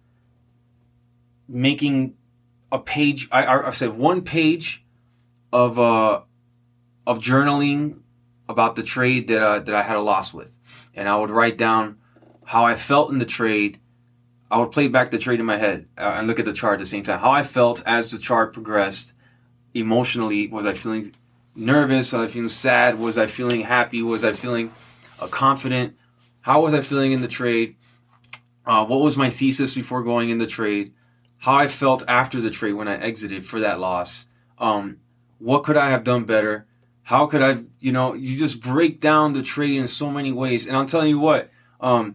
making a page. I I, I said one page of uh of journaling about the trade that uh, that I had a loss with, and I would write down how I felt in the trade. I would play back the trade in my head uh, and look at the chart at the same time. How I felt as the chart progressed emotionally. Was I feeling nervous? Was I feeling sad? Was I feeling happy? Was I feeling uh, confident? How was I feeling in the trade? Uh, what was my thesis before going in the trade? How I felt after the trade when I exited for that loss. Um, what could I have done better? How could I, you know, you just break down the trade in so many ways. And I'm telling you what, um,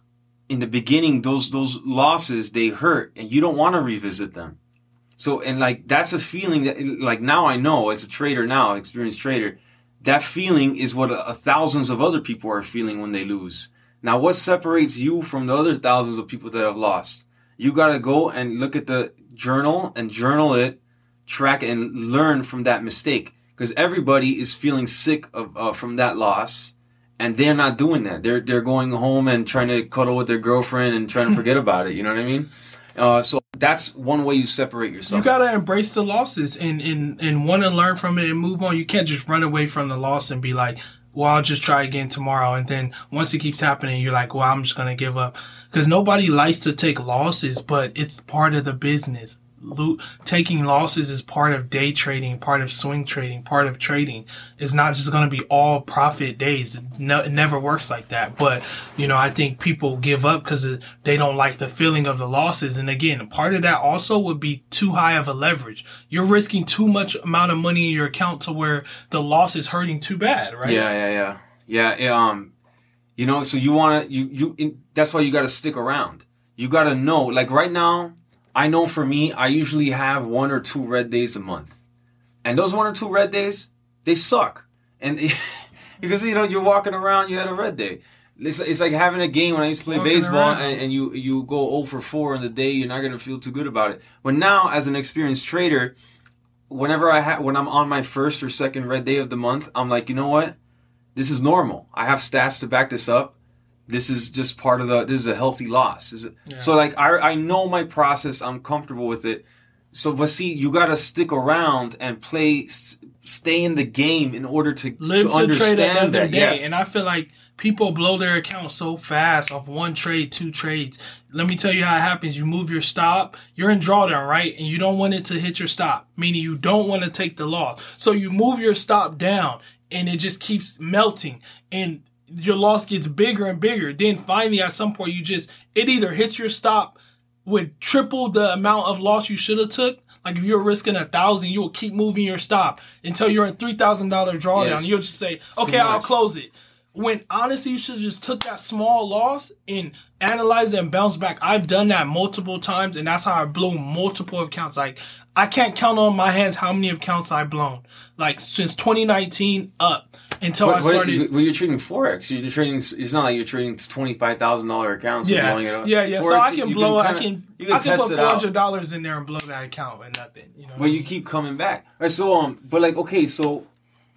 in the beginning, those those losses, they hurt, and you don't want to revisit them. So, and like, that's a feeling that, like, now I know, as a trader now, experienced trader, that feeling is what a, a thousands of other people are feeling when they lose. Now, what separates you from the other thousands of people that have lost? You got to go and look at the journal and journal it, track it, and learn from that mistake. Because everybody is feeling sick of uh, from that loss, and they're not doing that. They're they're going home and trying to cuddle with their girlfriend and trying to forget about it. You know what I mean? Uh, so that's one way you separate yourself. You gotta embrace the losses and and and want to learn from it and move on. You can't just run away from the loss and be like, well, I'll just try again tomorrow. And then once it keeps happening, you're like, well, I'm just gonna give up. Because nobody likes to take losses, but it's part of the business. Lo- taking losses is part of day trading, part of swing trading, part of trading. It's not just going to be all profit days. It, no, it never works like that. But, you know, I think people give up because they don't like the feeling of the losses. And again, part of that also would be too high of a leverage. You're risking too much amount of money in your account to where the loss is hurting too bad, right? Yeah, yeah, yeah. Yeah, yeah, um, you know, so you want to, you, you, in, that's why you got to stick around. You got to know, like right now, I know for me, I usually have one or two red days a month. And those one or two red days, they suck. And because, you know, you're walking around, you had a red day. It's, it's like having a game when I used to play walking baseball and, and you, you go oh for four in the day, you're not going to feel too good about it. But now, as an experienced trader, whenever I ha- when I'm on my first or second red day of the month, I'm like, you know what? This is normal. I have stats to back this up. This is just part of the, this is a healthy loss. Is it, yeah. So like, I I know my process. I'm comfortable with it. So, but see, you got to stick around and play, stay in the game in order to, Live to, to understand trade another that. day. Yeah. And I feel like people blow their account so fast off one trade, two trades. Let me tell you how it happens. You move your stop. You're in drawdown, right? And you don't want it to hit your stop, meaning you don't want to take the loss. So you move your stop down and it just keeps melting. And your loss gets bigger and bigger. Then finally, at some point, you just, it either hits your stop with triple the amount of loss you should have took. Like if you're risking a thousand, you will keep moving your stop until you're in three thousand dollars drawdown. Yes. You'll just say, it's okay, I'll close it. When honestly, you should have just took that small loss and analyze it and bounce back. I've done that multiple times, and that's how I blew multiple accounts. Like, I can't count on my hands how many accounts I've blown. Like, since twenty nineteen up until what, I started. What, well, you're trading Forex. You're trading, it's not like you're trading twenty-five thousand dollars accounts and yeah, blowing it up. Yeah, yeah. Forex, so I can blow can it. I can, you can I can test put four hundred dollars in there and blow that account and nothing. You know. But you keep coming back. All right, so, um, but like, okay, so.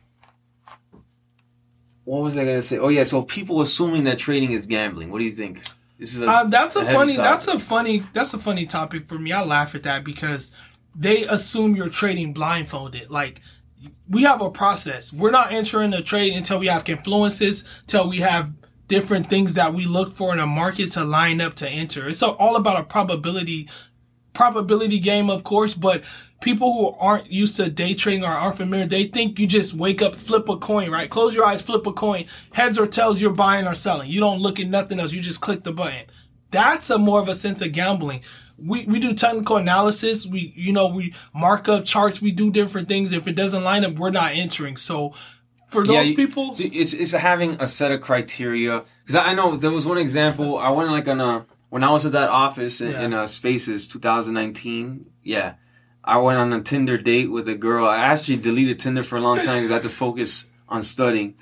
What was I gonna say? Oh yeah, so people assuming that trading is gambling. What do you think? This is a, uh, that's a, a funny. topic. That's a funny. That's a funny topic for me. I laugh at that because they assume you're trading blindfolded. Like we have a process. We're not entering a trade until we have confluences, till we have different things that we look for in a market to line up to enter. It's all about a probability. probability game, of course, but people who aren't used to day trading or aren't familiar, they think you just wake up, flip a coin, right? Close your eyes, flip a coin. Heads or tails, you're buying or selling. You don't look at nothing else. You just click the button. That's a more of a sense of gambling. We we do technical analysis. We, you know, we mark up charts. We do different things. If it doesn't line up, we're not entering. So for those yeah, people, it's it's having a set of criteria. Because I know there was one example. I went like on a When I was at that office in, yeah. in uh, Spaces twenty nineteen, yeah, I went on a Tinder date with a girl. I actually deleted Tinder for a long time because I had to focus on studying.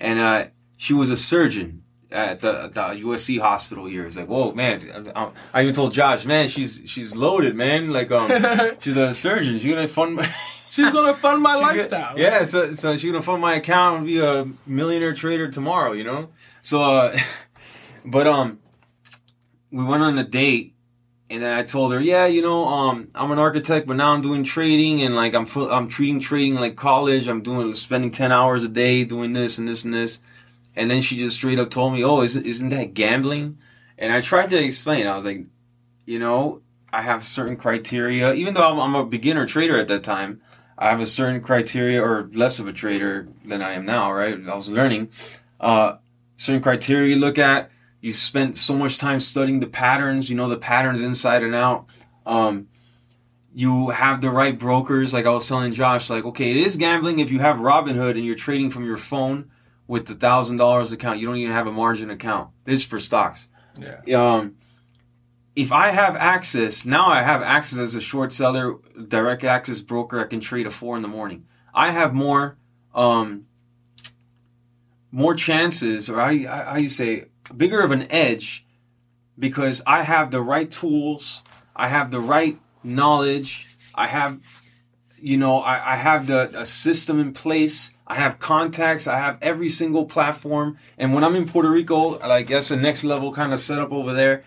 and uh, she was a surgeon at the, the U S C hospital here. It's like, whoa, man! I, I even told Josh, man, she's she's loaded, man. Like, um, she's a surgeon. She's gonna fund. My, she's gonna fund my lifestyle. Gonna, yeah, so so she's gonna fund my account and be a millionaire trader tomorrow. You know, so uh, but um, we went on a date. And then I told her, yeah, you know, um, I'm an architect, but now I'm doing trading, and like I'm full, I'm treating trading like college. I'm doing spending ten hours a day doing this and this and this. And then she just straight up told me, oh, isn't isn't that gambling? And I tried to explain. I was like, you know, I have certain criteria. Even though I'm, I'm a beginner trader at that time, I have a certain criteria, or less of a trader than I am now. Right? I was learning uh, certain criteria you look at. You spent so much time studying the patterns, you know the patterns inside and out. Um, you have the right brokers, like I was telling Josh, like, okay, it is gambling if you have Robinhood and you're trading from your phone with the one thousand dollars account. You don't even have a margin account. This is for stocks. Yeah. Um, if I have access, now I have access as a short seller, direct access broker, I can trade at four in the morning. I have more um, more chances, or how do you, how do you say, bigger of an edge, because I have the right tools, I have the right knowledge, I have, you know, I, I have the a system in place, I have contacts, I have every single platform, and when I'm in Puerto Rico, like that's the next level kind of setup over there.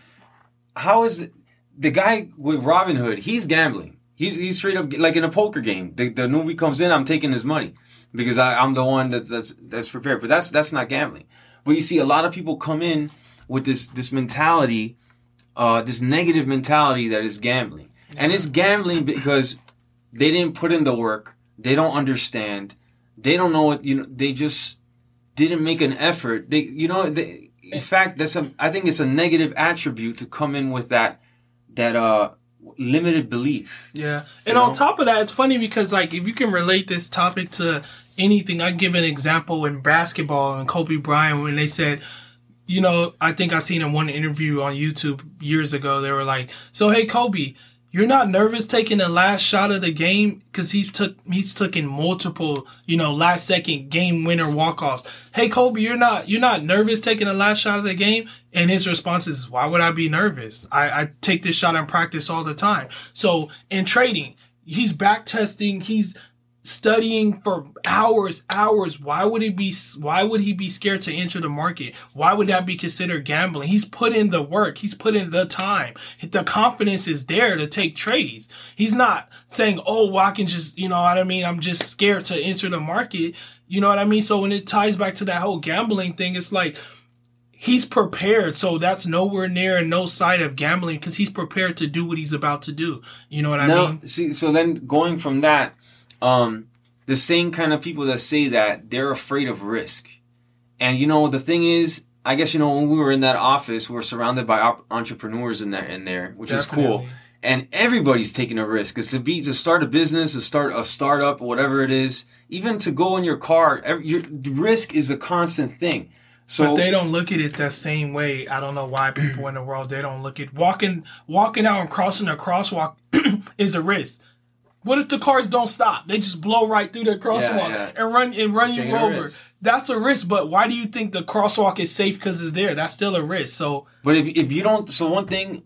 How is it, the guy with Robinhood, he's gambling. He's he's straight up like in a poker game. The, the newbie comes in, I'm taking his money because I, I'm the one that's that's that's prepared. But that's that's not gambling. But you see, a lot of people come in with this this mentality, uh, this negative mentality that is gambling. And it's gambling because they didn't put in the work. They don't understand. They don't know what, you know, they just didn't make an effort. They, you know, they, in fact, that's a, I think it's a negative attribute to come in with that, that, uh, limited belief. Yeah. And on know? top of that, it's funny because, like, if you can relate this topic to anything, I give an example in basketball and Kobe Bryant when they said, you know, I think I seen in one interview on YouTube years ago, they were like, so, hey, Kobe, you're not nervous taking the last shot of the game? Because he's took he's taken multiple, you know, last second game winner walk-offs. Hey, Kobe, you're not you're not nervous taking the last shot of the game? And his response is, why would I be nervous? I, I take this shot in practice all the time. So in trading, he's back testing. He's studying for hours, hours. Why would he be, why would he be scared to enter the market? Why would that be considered gambling? He's put in the work. He's put in the time. The confidence is there to take trades. He's not saying, oh, well, I can just, you know what I mean? I'm just scared to enter the market. You know what I mean? So when it ties back to that whole gambling thing, it's like, he's prepared. So that's nowhere near and no side of gambling because he's prepared to do what he's about to do. You know what I now, mean? See, so then going from that, Um, the same kind of people that say that, they're afraid of risk. And, you know, the thing is, I guess, you know, when we were in that office, we were surrounded by op- entrepreneurs in there, in there, which Definitely. is cool. And everybody's taking a risk. Because to be, to start a business, to start a startup, whatever it is, even to go in your car, every, your risk is a constant thing. So, but they don't look at it that same way. I don't know why people in the world, they don't look at walking, walking out and crossing a crosswalk is a risk. What if the cars don't stop? They just blow right through the crosswalk yeah, yeah. and run and run you over. That's a risk. But why do you think the crosswalk is safe because it's there? That's still a risk. So, but if if you don't, so one thing,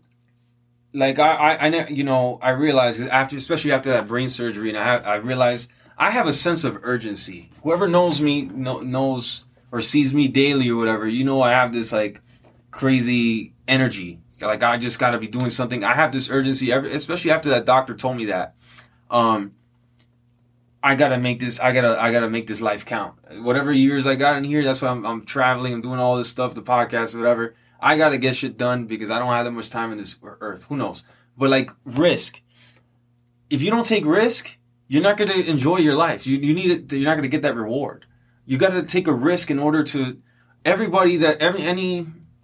like I I, I you know I realized after, especially after that brain surgery, and I I realized I have a sense of urgency. Whoever knows me know, knows or sees me daily or whatever, you know, I have this like crazy energy. Like I just got to be doing something. I have this urgency, especially after that doctor told me that. Um, I gotta make this. I gotta. I gotta make this life count. Whatever years I got in here, that's why I'm, I'm traveling. I'm doing all this stuff, the podcast, whatever. I gotta get shit done because I don't have that much time in this earth. Who knows? But like risk. If you don't take risk, you're not gonna enjoy your life. You you need it. You're not gonna get that reward. You gotta take a risk in order to. Everybody that every any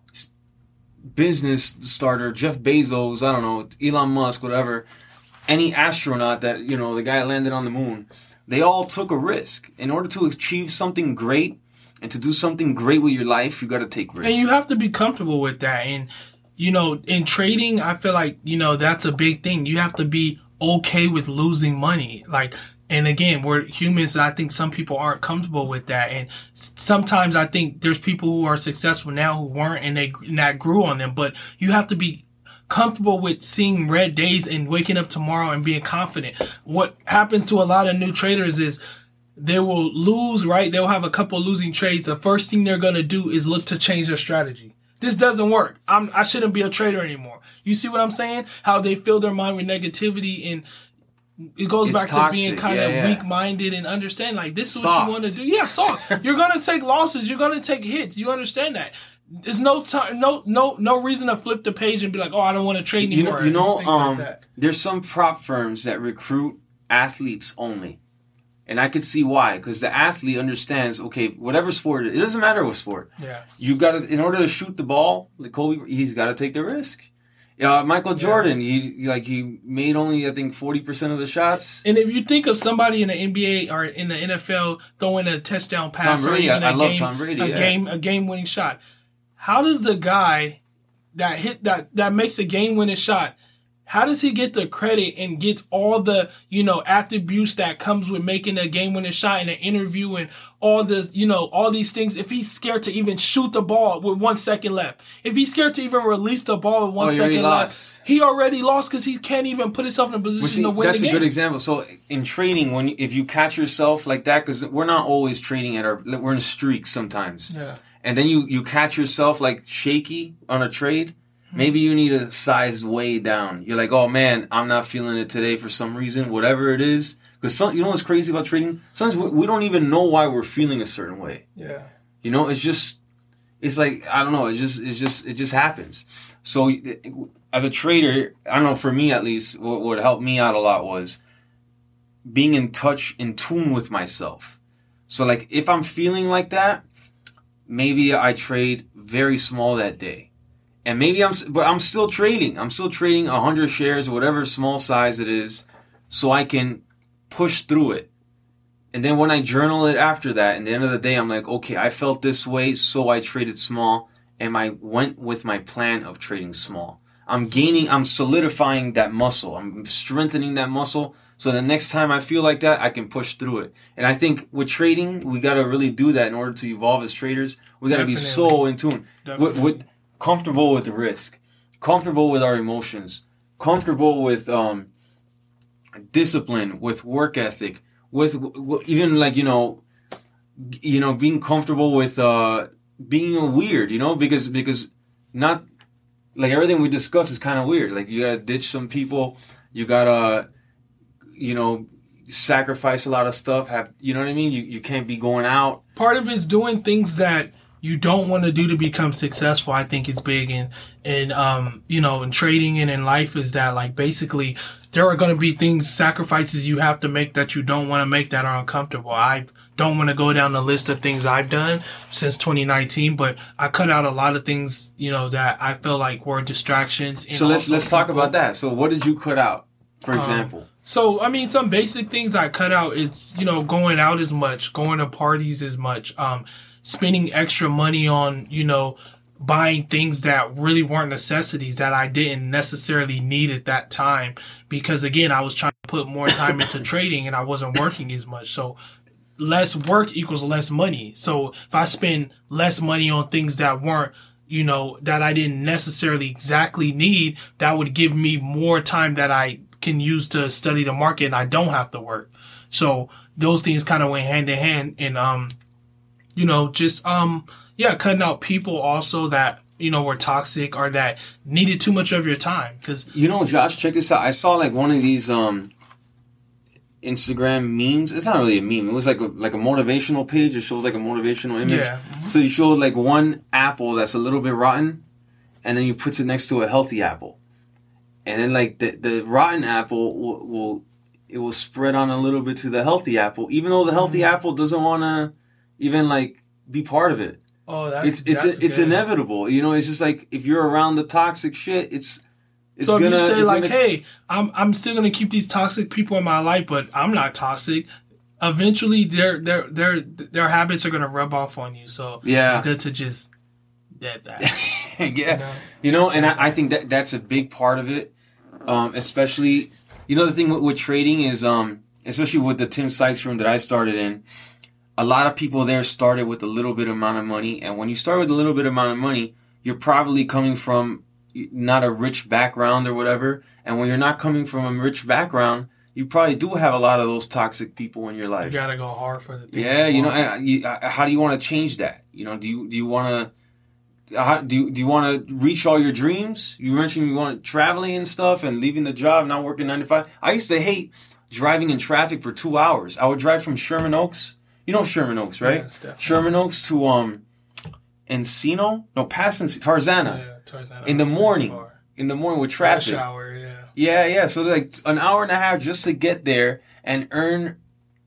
business starter, Jeff Bezos, I don't know, Elon Musk, whatever. Any astronaut that, you know, the guy that landed on the moon, they all took a risk. In order to achieve something great and to do something great with your life, you got to take risks. And you have to be comfortable with that. And, you know, in trading, I feel like, you know, that's a big thing. You have to be okay with losing money. Like, and again, we're humans, and I think some people aren't comfortable with that. And sometimes I think there's people who are successful now who weren't, and they and that grew on them. But you have to be comfortable with seeing red days and waking up tomorrow and being confident. What happens to a lot of new traders is they will lose, right? They'll have a couple losing trades. The first thing they're going to do is look to change their strategy. This doesn't work. I'm, I shouldn't be a trader anymore. You see what I'm saying? How they fill their mind with negativity, and it goes It's back toxic. to being kind Yeah, of yeah. weak-minded and understand, like, this is Soft. what you want to do. Yeah, soft. You're going to take losses. You're going to take hits. You understand that. There's no time, no, no, no reason to flip the page and be like, oh, I don't want to trade You anymore. know, you know, Things like um, that. there's some prop firms that recruit athletes only. And I could see why, because the athlete understands, okay, whatever sport, it doesn't matter what sport. Yeah. You got to, in order to shoot the ball, like Kobe, he's got to take the risk. Uh, Michael Jordan, he like he made only I think forty percent of the shots. And if you think of somebody in the N B A or in the N F L throwing a touchdown pass, Tom Brady, or even I, I a love game, Tom Brady, a yeah. game, a game-winning shot, how does the guy that hit that that makes a game-winning shot? How does he get the credit and get all the, you know, attributes that comes with making a game-winning shot in an interview and all the, you know, all these things? If he's scared to even shoot the ball with one second left, if he's scared to even release the ball with one Oh, he second already left, lost. he already lost because he can't even put himself in a position Well, see, to win that's the a game. good example. So in trading, when you, if you catch yourself like that, because we're not always trading at our, we're in streaks sometimes. Yeah. And then you, you catch yourself like shaky on a trade. Maybe you need to size way down. You're like, oh man, I'm not feeling it today for some reason, whatever it is. Because you know what's crazy about trading? Sometimes we, we don't even know why we're feeling a certain way. Yeah. You know, it's just, it's like, I don't know, it just, it's just, it just happens. So as a trader, I don't know, for me at least, what, what helped me out a lot was being in touch, in tune with myself. So like, if I'm feeling like that, maybe I trade very small that day. And maybe I'm, but I'm still trading. I'm still trading one hundred shares, whatever small size it is, so I can push through it. And then when I journal it after that, at the end of the day, I'm like, okay, I felt this way, so I traded small, and I went with my plan of trading small. I'm gaining, I'm solidifying that muscle. I'm strengthening that muscle, so the next time I feel like that, I can push through it. And I think with trading, we got to really do that in order to evolve as traders. We got to be so in tune. With, with comfortable with the risk, comfortable with our emotions, comfortable with um, discipline, with work ethic, with, with even like, you know, you know, being comfortable with uh, being weird, you know, because because not like everything we discuss is kind of weird. Like you gotta ditch some people, you gotta, you know, sacrifice a lot of stuff. Have you know what I mean? You you can't be going out. Part of it's doing things that you don't want to do to become successful. I think it's big in, in, um, you know, in trading and in life is that like basically there are going to be things, sacrifices you have to make that you don't want to make that are uncomfortable. I don't want to go down the list of things I've done since twenty nineteen, but I cut out a lot of things, you know, that I feel like were distractions. So let's, let's talk people. about that. So what did you cut out, for example? Um, So, I mean, some basic things I cut out, it's, you know, going out as much, going to parties as much, um, spending extra money on, you know, buying things that really weren't necessities that I didn't necessarily need at that time. Because again, I was trying to put more time into trading and I wasn't working as much. So less work equals less money. So if I spend less money on things that weren't, you know, that I didn't necessarily exactly need, that would give me more time that I can use to study the market and I don't have to work. So those things kind of went hand in hand. And, um, you know, just, um, yeah, cutting out people also that, you know, were toxic or that needed too much of your time. Cause you know, Josh, check this out. I saw like one of these, um, Instagram memes. It's not really a meme. It was like a, like a motivational page. It shows like a motivational image. Yeah. Mm-hmm. So you show like one apple that's a little bit rotten and then you put it next to a healthy apple. And then like the, the rotten apple will, will, it will spread on a little bit to the healthy apple, even though the healthy mm-hmm. apple doesn't want to even like be part of it. Oh, that's, it's, it's, that's it's good. inevitable. You know, it's just like, if you're around the toxic shit, it's, It's so if gonna, you say like, gonna... hey, I'm I'm still gonna keep these toxic people in my life, but I'm not toxic. Eventually, their their their their habits are gonna rub off on you. So yeah, it's good to just dead that. yeah, you know? you know, and I, I think that that's a big part of it, um, especially You know, the thing with, with trading is, um, especially with the Tim Sykes room that I started in, a lot of people there started with a little bit amount of money. And when you start with a little bit amount of money, you're probably coming from not a rich background or whatever. And when you're not coming from a rich background, you probably do have a lot of those toxic people in your life. You gotta go hard for the thing. Yeah, you know, and you, how do you want to change that? You know, do you do you want to how, do you, do you want to reach all your dreams? You mentioned you want traveling and stuff and leaving the job, not working nine to five. I used to hate driving in traffic for two hours. I would drive from Sherman Oaks. You know Sherman Oaks, right? Yeah, Sherman Oaks to um Encino, no, past Encino, Tarzana. Yeah, Tarzana. In the morning, in the morning with traffic. Rush hour, yeah. Yeah, yeah. So like an hour and a half just to get there and earn.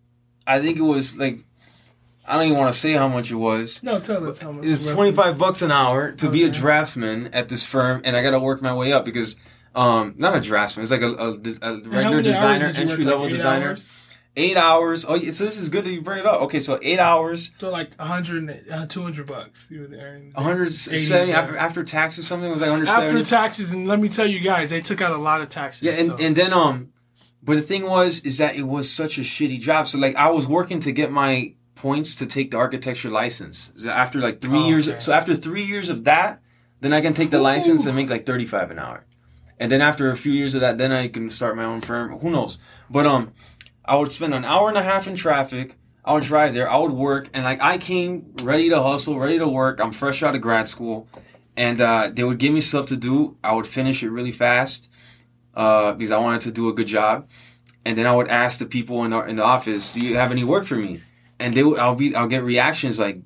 I think it was like, I don't even want to say how much it was. No, tell us how much. It was twenty-five bucks an hour to okay. be a draftsman at this firm, and I got to work my way up because, um, not a draftsman. It's like a, a, a regular designer, entry level like designer. Hours? Eight hours. Oh, so this is good that you bring it up. Okay, so eight hours. So like a hundred, uh, two hundred bucks. You would earn. One hundred seventy after after taxes. Something was like one hundred seventy. After taxes, and let me tell you guys, they took out a lot of taxes. Yeah, and, so. and then um, but the thing was is that it was such a shitty job. So like I was working to get my points to take the architecture license. So after like three oh, years, okay. so after three years of that, then I can take the Ooh. license and make like thirty five an hour. And then after a few years of that, then I can start my own firm. Who knows? But um. I would spend an hour and a half in traffic. I would drive there. I would work. And, like, I came ready to hustle, ready to work. I'm fresh out of grad school. And uh, they would give me stuff to do. I would finish it really fast uh, because I wanted to do a good job. And then I would ask the people in the, in the office, do you have any work for me? And they would, I'll be, I'll get reactions like,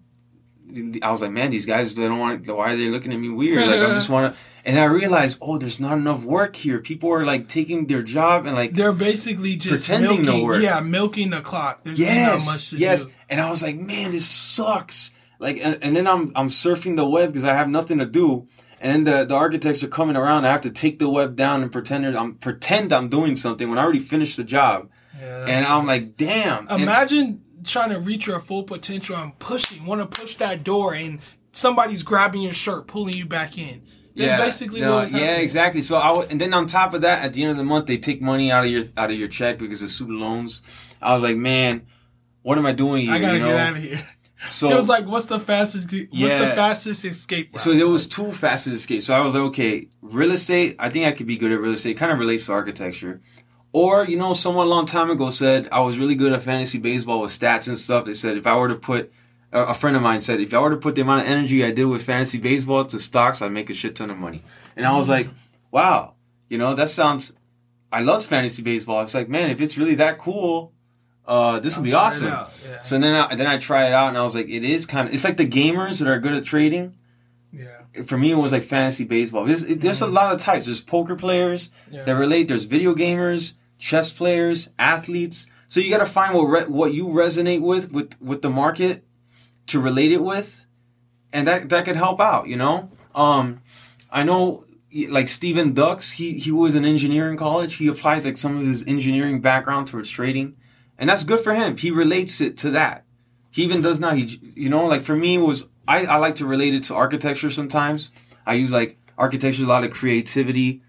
I was like, man, these guys, they don't want, why are they looking at me weird? Like, I just want to. And I realized, oh, there's not enough work here. People are like taking their job and like they're basically just pretending milking, to work. Yeah, milking the clock. There's yes, not much to yes. do. And I was like, man, this sucks. Like, and, and then I'm I'm surfing the web because I have nothing to do. And then the, the architects are coming around. I have to take the web down and pretend I'm pretend I'm doing something when I already finished the job. Yeah, and I'm nice. like, damn. Imagine and, trying to reach your full potential and pushing, want to push that door, and somebody's grabbing your shirt, pulling you back in. That's yeah, basically no, what was yeah, exactly. So I w- and then on top of that, at the end of the month, they take money out of your out of your check because of student loans. I was like, man, what am I doing here? I gotta you know? get out of here. So it was like, what's the fastest? What's yeah. the fastest escape route? So there was two fastest escapes. So I was like, okay, real estate. I think I could be good at real estate. Kind of relates to architecture. Or you know, someone a long time ago said I was really good at fantasy baseball with stats and stuff. They said if I were to put a friend of mine said, if I were to put the amount of energy I did with fantasy baseball to stocks, I'd make a shit ton of money. And I was like, wow, you know, that sounds, I loved fantasy baseball. It's like, man, if it's really that cool, uh, this would be awesome. Yeah. So then I, then I tried it out and I was like, it is kind of, it's like the gamers that are good at trading. Yeah. For me, it was like fantasy baseball. There's, it, there's mm-hmm. a lot of types. There's poker players yeah. that relate. There's video gamers, chess players, athletes. So you got to find what re- what you resonate with, with, with the market to relate it with, and that that could help out, you know. Um, I know, like Steven Dux, he he was an engineer in college. He applies like some of his engineering background towards trading, and that's good for him. He relates it to that. He even does now. He, you know, like for me, it was I I like to relate it to architecture sometimes. I use like architecture, a lot of creativity,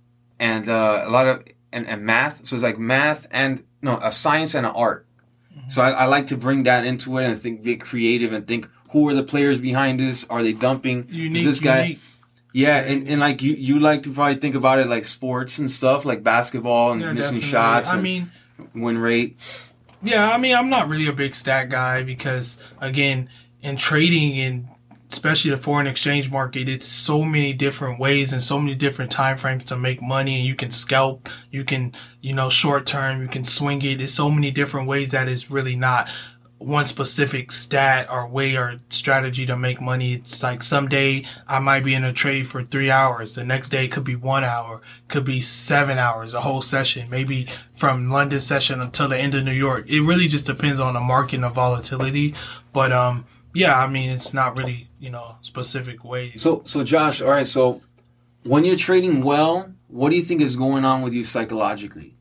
and uh, a lot of and, and math. So it's like math and no, a science and an art. So I, I like to bring that into it and think, get creative and think, who are the players behind this? Are they dumping? Unique, Is this guy? Unique. Yeah, and, and like you, you like to probably think about it like sports and stuff, like basketball and yeah, missing definitely. shots. I and mean, win rate. Yeah, I mean, I'm not really a big stat guy because, again, in trading and especially the foreign exchange market, it's so many different ways and so many different time frames to make money. And you can scalp, you can, you know, short term, you can swing it. There's so many different ways that it's really not one specific stat or way or strategy to make money. It's like someday I might be in a trade for three hours. The next day could be one hour, could be seven hours, a whole session, maybe from London session until the end of New York. It really just depends on the market and the volatility. But, um, yeah, I mean, it's not really, you know, specific ways. So, so Josh, all right, so when you're trading well, what do you think is going on with you psychologically?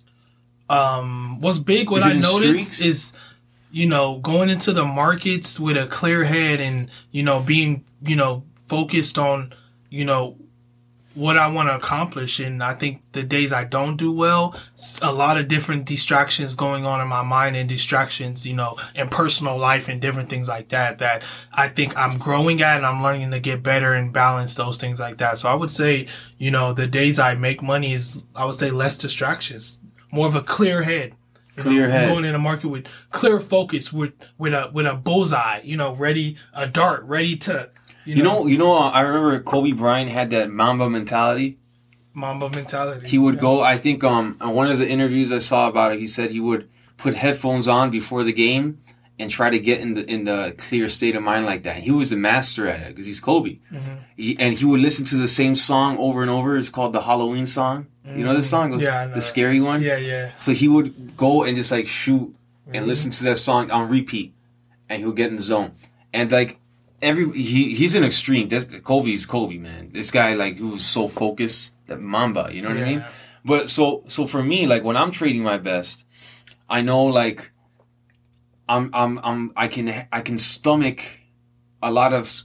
Um, what's big, what I noticed is, you know, going into the markets with a clear head and, you know, being, you know, focused on, you know, what I want to accomplish. And I think the days I don't do well, a lot of different distractions going on in my mind and distractions, you know, in personal life and different things like that, that I think I'm growing at and I'm learning to get better and balance those things like that. So I would say, you know, the days I make money is, I would say, less distractions, more of a clear head. You Clear know, head. Going in the market with clear focus, with, with a, with a bullseye, you know, ready, a dart, ready to, You know, You know, you know. Uh, I remember Kobe Bryant had that Mamba mentality. Mamba mentality. He would yeah. go. I think um, on one of the interviews I saw about it, he said he would put headphones on before the game and try to get in the in the clear state of mind like that. He was the master at it because he's Kobe. Mm-hmm. He, and he would listen to the same song over and over. It's called the Halloween song. Mm-hmm. You know this song? Yeah, I know the scary one. Yeah, yeah. So he would go and just like shoot and mm-hmm. listen to that song on repeat, and he would get in the zone. And like. Every he he's an extreme. That's, Kobe's Kobe, man. This guy, like, who was so focused, that Mamba, you know what yeah. I mean? But so so for me, like, when I'm trading my best, I know, like, I'm I'm I'm I can I can stomach a lot of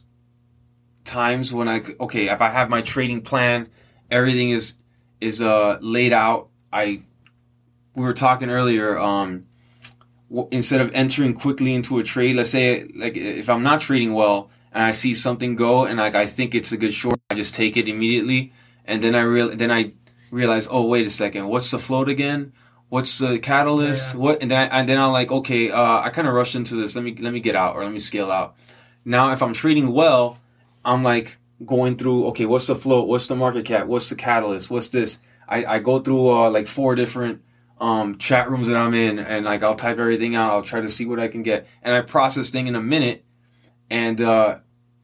times when I okay if I have my trading plan, everything is is uh laid out. I we were talking earlier. Um, Instead of entering quickly into a trade, let's say like if I'm not trading well and I see something go and like I think it's a good short, I just take it immediately, and then I real then I realize, oh wait a second, what's the float again? What's the catalyst? Yeah. What and then I, and then I'm like, okay, uh, I kind of rushed into this. Let me let me get out or let me scale out. Now if I'm trading well, I'm like going through, okay, what's the float? What's the market cap? What's the catalyst? What's this? I I go through uh, like four different. Um, chat rooms that I'm in, and like I'll type everything out. I'll try to see what I can get, and I process thing in a minute, and uh,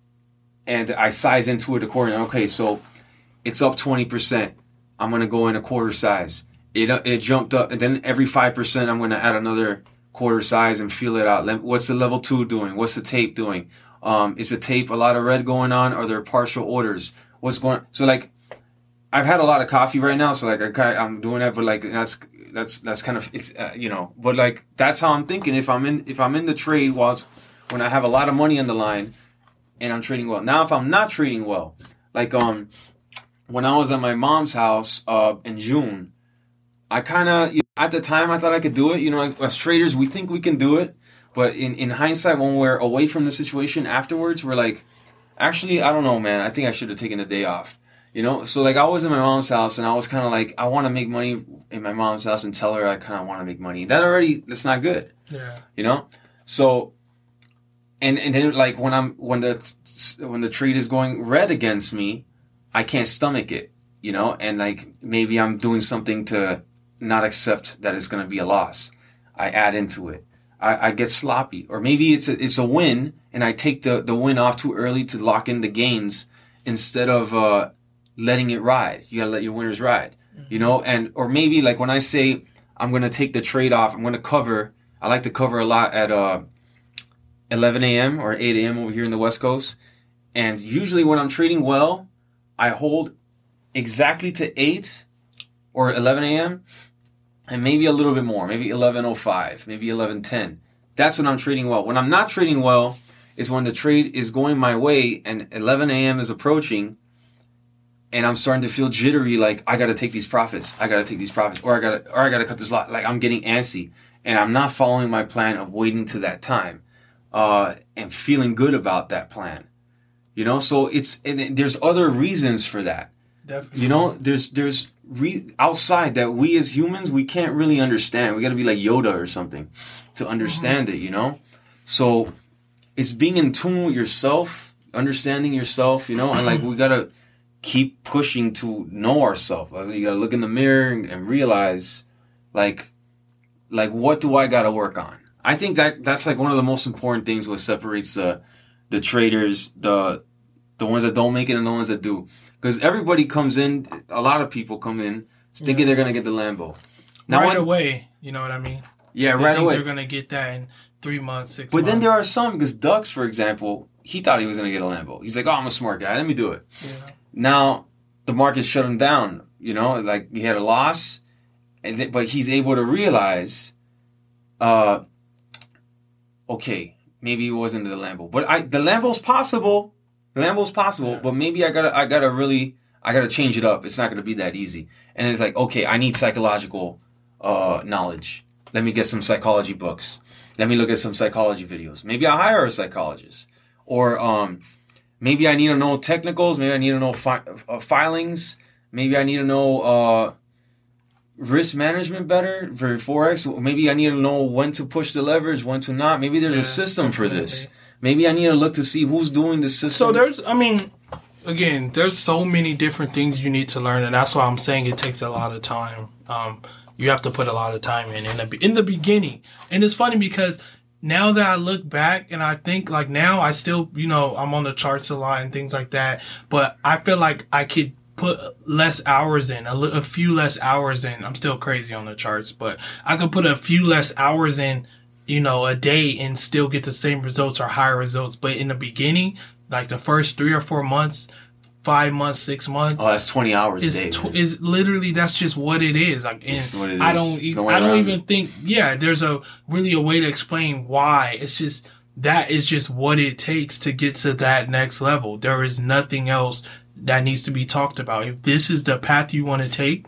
and I size into it accordingly. Okay, so it's up twenty percent. I'm gonna go in a quarter size. It it jumped up, and then every five percent, I'm gonna add another quarter size and feel it out. What's the level two doing? What's the tape doing? Um, is the tape a lot of red going on? Are there partial orders? What's going? So like, I've had a lot of coffee right now, so like I kinda, I'm doing that, but like that's. That's that's kind of it's uh, you know, but like that's how I'm thinking. If I'm in if I'm in the trade while it's, when I have a lot of money on the line, and I'm trading well. Now if I'm not trading well, like um, when I was at my mom's house uh in June, I kind of you know, at the time I thought I could do it. You know, like, as traders we think we can do it, but in in hindsight, when we're away from the situation afterwards, we're like, actually I don't know, man. I think I should have taken a day off. You know, so like I was in my mom's house and I was kind of like, I want to make money in my mom's house and tell her I kind of want to make money. That already, that's not good. Yeah. You know? So, and and then like when I'm, when the, when the trade is going red against me, I can't stomach it, you know? And like maybe I'm doing something to not accept that it's going to be a loss. I add into it. I, I get sloppy. Or maybe it's a, it's a win and I take the, the win off too early to lock in the gains instead of, uh, letting it ride. You gotta let your winners ride, mm-hmm. you know? And, or maybe like when I say I'm gonna take the trade off, I'm gonna cover, I like to cover a lot at, uh, eleven a.m. or eight a.m. over here in the West Coast. And usually when I'm trading well, I hold exactly to eight or eleven a.m. and maybe a little bit more, maybe eleven oh five, maybe eleven ten. That's when I'm trading well. When I'm not trading well is when the trade is going my way and eleven a.m. is approaching. And I'm starting to feel jittery, like I gotta take these profits. I gotta take these profits, or I gotta, or I gotta cut this lot. Like I'm getting antsy, and I'm not following my plan of waiting to that time, uh, and feeling good about that plan. You know, so it's and there's other reasons for that. Definitely. You know, there's there's re- outside that we as humans we can't really understand. We gotta be like Yoda or something to understand mm-hmm. it. You know, so it's being in tune with yourself, understanding yourself. You know, and like we gotta. Keep pushing to know ourselves. You gotta look in the mirror and, and realize, like, like what do I gotta work on? I think that that's like one of the most important things. What separates the the traders, the the ones that don't make it, and the ones that do. Because everybody comes in. A lot of people come in thinking yeah. they're gonna get the Lambo. Now, right when, away, you know what I mean? Yeah, they right think away. They're gonna get that in three months, six. But months. then there are some because Dux, for example, he thought he was gonna get a Lambo. He's like, oh, I'm a smart guy. Let me do it. Yeah. Now, the market shut him down, you know, like he had a loss, and th- but he's able to realize, uh, okay, maybe it wasn't the Lambo, but I, the Lambo's possible, the Lambo's possible, yeah. but maybe I gotta, I gotta really, I got to change it up. It's not going to be that easy. And it's like, okay, I need psychological uh, knowledge. Let me get some psychology books. Let me look at some psychology videos. Maybe I hire a psychologist. Or um, maybe I need to know technicals. Maybe I need to know fi- uh, filings. Maybe I need to know uh, risk management better for Forex. Maybe I need to know when to push the leverage, when to not. Maybe there's yeah, a system for this. Maybe I need to look to see who's doing the system. So there's, I mean, again, there's so many different things you need to learn, and that's why I'm saying it takes a lot of time. Um, you have to put a lot of time in in the, in the beginning. And it's funny because now that I look back and I think, like, now I still, you know, I'm on the charts a lot and things like that, but I feel like I could put less hours in, a, a few less hours in. I'm still crazy on the charts, but I could put a few less hours in, you know, a day and still get the same results or higher results. But in the beginning, like the first three or four months, five months, six months. Oh, that's twenty hours a day. Tw- is literally, that's just what it is. Like, and it's what it is. I don't, e- I don't even it. think, yeah, there's a really a way to explain why. It's just, that is just what it takes to get to that next level. There is nothing else that needs to be talked about. If this is the path you want to take,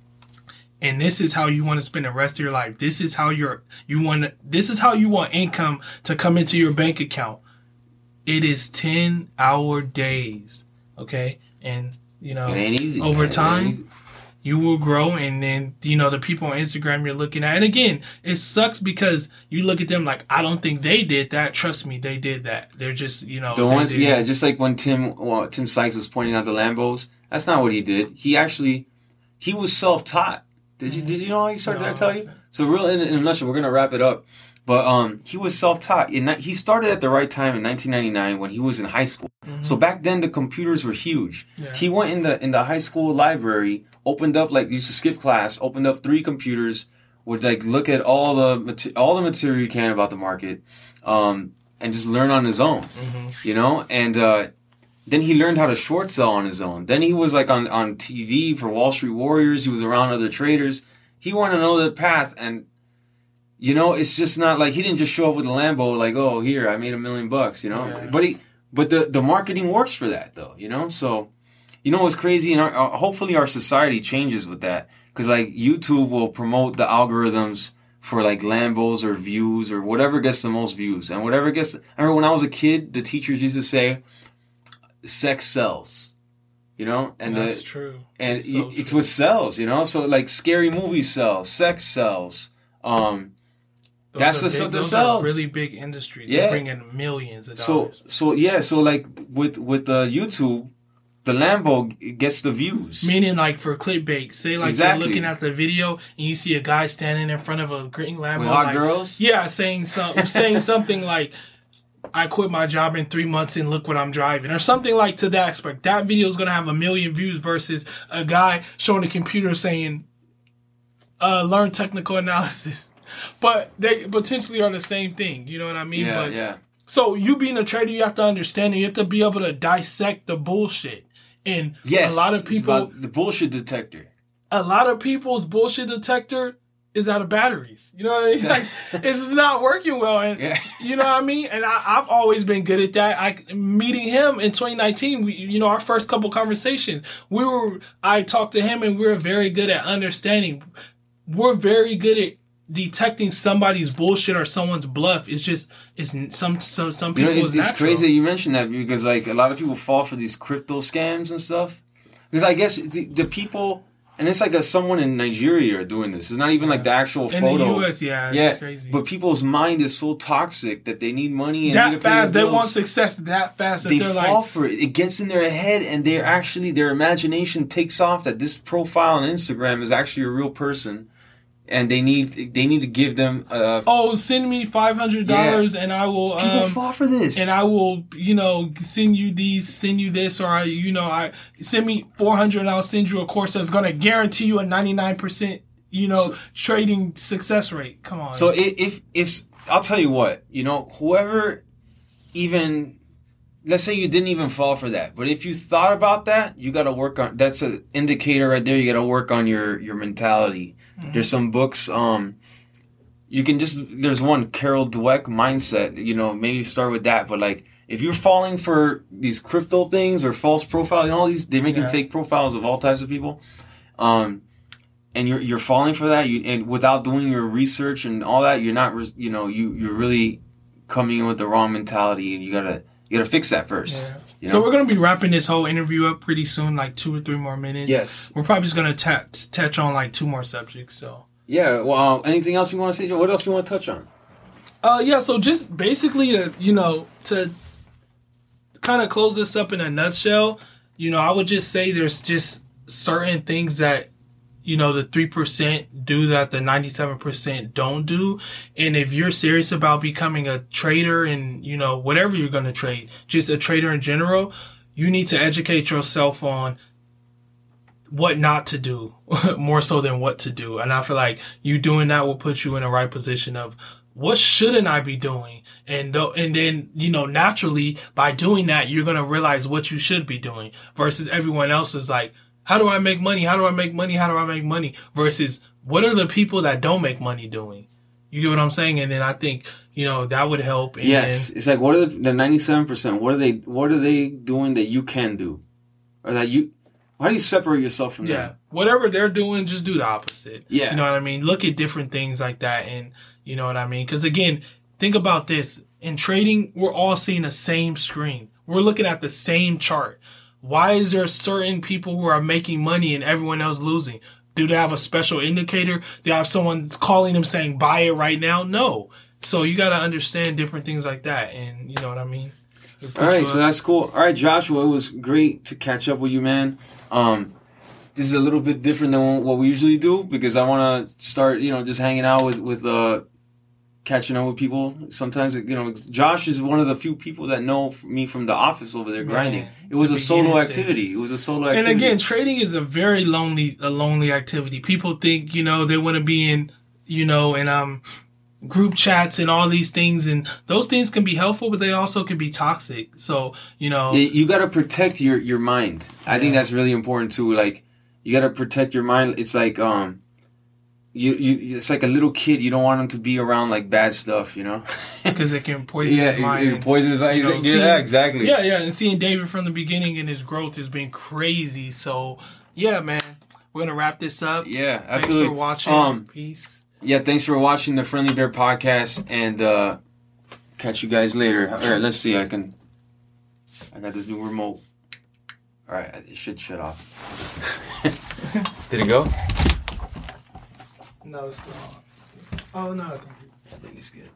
and this is how you want to spend the rest of your life, this is how you're, you want, this is how you want income to come into your bank account. It is ten hour days. Okay. And, you know, it ain't easy, over man. time, you will grow. And then, you know, the people on Instagram you're looking at, and again, it sucks because you look at them like, I don't think they did that. Trust me, they did that. They're just, you know, the ones, yeah, it. just like when Tim, well, Tim Sykes was pointing out the Lambos. That's not what he did. He actually, he was self-taught. Did you, did you know how he started? No, did I tell you? So real, in, in a nutshell, we're going to wrap it up. But um, he was self-taught. In, he started at the right time in nineteen ninety-nine when he was in high school. Mm-hmm. So back then the computers were huge. Yeah. He went in the in the high school library, opened up, like, used to skip class, opened up three computers, would like look at all the all the material you can about the market, um, and just learn on his own. Mm-hmm. You know, and uh, then he learned how to short sell on his own. Then he was like on on T V for Wall Street Warriors. He was around other traders. He wanted to know the path. And you know, it's just not like he didn't just show up with a Lambo like, oh, here, I made a million bucks, you know. Yeah. But he, but the, the marketing works for that, though, you know. So, you know what's crazy? And our, uh, hopefully our society changes with that. Because, like, YouTube will promote the algorithms for, like, Lambos or views or whatever gets the most views. And whatever gets... I remember when I was a kid, the teachers used to say, sex sells. You know? And That's the, true. And That's so it's true. what sells, you know? So, like, scary movies sell. Sex sells. Um... Those That's the big, something those are really big industry. They yeah. bring in millions of dollars. So, so yeah, so like with with the uh, YouTube, the Lambo gets the views. Meaning, like, for clickbait, say like exactly. you're looking at the video and you see a guy standing in front of a green Lambo, with hot like, girls. Yeah, saying some saying something like, "I quit my job in three months and look what I'm driving," or something like to that aspect. That video is gonna have a million views versus a guy showing a computer saying, uh, "Learn technical analysis." But they potentially are the same thing. You know what I mean? Yeah, but, yeah. So you being a trader, you have to understand, and you have to be able to dissect the bullshit. And yes, a lot of people, the bullshit detector. A lot of people's bullshit detector is out of batteries. You know what I mean? Like, it's just not working well. And yeah. you know what I mean? And I, I've always been good at that. I meeting him in twenty nineteen, we, you know, our first couple conversations, we were, I talked to him and we were very good at understanding. We're very good at detecting somebody's bullshit or someone's bluff. It's just, it's some, some, some people. You know, it's, it's crazy that you mentioned that because, like, a lot of people fall for these crypto scams and stuff. Because I guess the, the people, and it's like a, someone in Nigeria are doing this. It's not even yeah. like the actual in photo. In the U S, yeah, yeah, it's crazy. But people's mind is so toxic that they need money and that need to pay fast. their They bills. want success that fast. That they they're fall like, for it. It gets in their head, and they're actually their imagination takes off that this profile on Instagram is actually a real person. And they need they need to give them. Uh, oh, send me five hundred dollars, yeah. and I will. People um, fall for this, and I will, you know, send you these, send you this, or I, you know, I send me four hundred, and I'll send you a course that's going to guarantee you a ninety nine percent, you know, so, trading success rate. Come on. So if, if if I'll tell you what, you know, whoever even. Let's say you didn't even fall for that, but if you thought about that, you got to work on. That's an indicator right there. You got to work on your your mentality. Mm-hmm. There's some books. Um, you can just there's one Carol Dweck Mindset. You know, maybe start with that. But like, if you're falling for these crypto things or false profiles, and all these, they're making yeah. fake profiles of all types of people. Um, and you're you're falling for that, you and without doing your research and all that, you're not, you know, you you're really coming in with the wrong mentality, and you gotta you gotta fix that first. Yeah. You know? So we're gonna be wrapping this whole interview up pretty soon, like two or three more minutes. Yes, we're probably just gonna ta- touch on like two more subjects. So yeah. Well, uh, anything else you want to say, Joe? What else you want to touch on? Uh, yeah. So just basically, to you know, to kind of close this up in a nutshell, you know, I would just say there's just certain things that, you know, the three percent do that the ninety-seven percent don't do. And if you're serious about becoming a trader and, you know, whatever you're going to trade, just a trader in general, you need to educate yourself on what not to do more so than what to do. And I feel like you doing that will put you in the right position of what shouldn't I be doing? And th- and then, you know, naturally by doing that, you're going to realize what you should be doing versus everyone else is like, how do I make money? How do I make money? How do I make money? Versus what are the people that don't make money doing? You get what I'm saying? And then I think, you know, that would help. And yes. then, it's like, what are the, the ninety-seven percent? What are they, what are they doing that you can do? Or that you, how do you separate yourself from yeah, them? Whatever they're doing, just do the opposite. Yeah. You know what I mean? Look at different things like that. And you know what I mean? Because again, think about this. In trading, we're all seeing the same screen. We're looking at the same chart. Why is there certain people who are making money and everyone else losing? Do they have a special indicator? Do they have someone calling them saying, buy it right now? No. So you got to understand different things like that. And you know what I mean? All right. So that's cool. All right, Joshua, it was great to catch up with you, man. Um, this is a little bit different than what we usually do because I want to start, you know, just hanging out with, with, uh, catching up with people. Sometimes, you know, Josh is one of the few people that know me from the office over there grinding. Man, it was the a solo activity. Stages. It was a solo activity. And again, trading is a very lonely, a lonely activity. People think, you know, they want to be in, you know, in um group chats and all these things, and those things can be helpful, but they also can be toxic. So, you know, you, you got to protect your your mind. I yeah. think that's really important too. Like, you got to protect your mind. It's like um. You, you, it's like a little kid. You don't want him to be around like bad stuff, you know, because it can poison yeah, his mind. It can poison his mind. You know, seeing, yeah, exactly. Yeah, yeah. And seeing David from the beginning and his growth has been crazy. So, yeah, man, we're gonna wrap this up. Yeah, absolutely. Thanks for watching. Um, Peace. Yeah, thanks for watching the Friendly Bear podcast, and uh, catch you guys later. All right, let's see. I can. I got this new remote. All right, it should shut off. Did it go? No, it's still on. Oh, no, I think, I think it's good.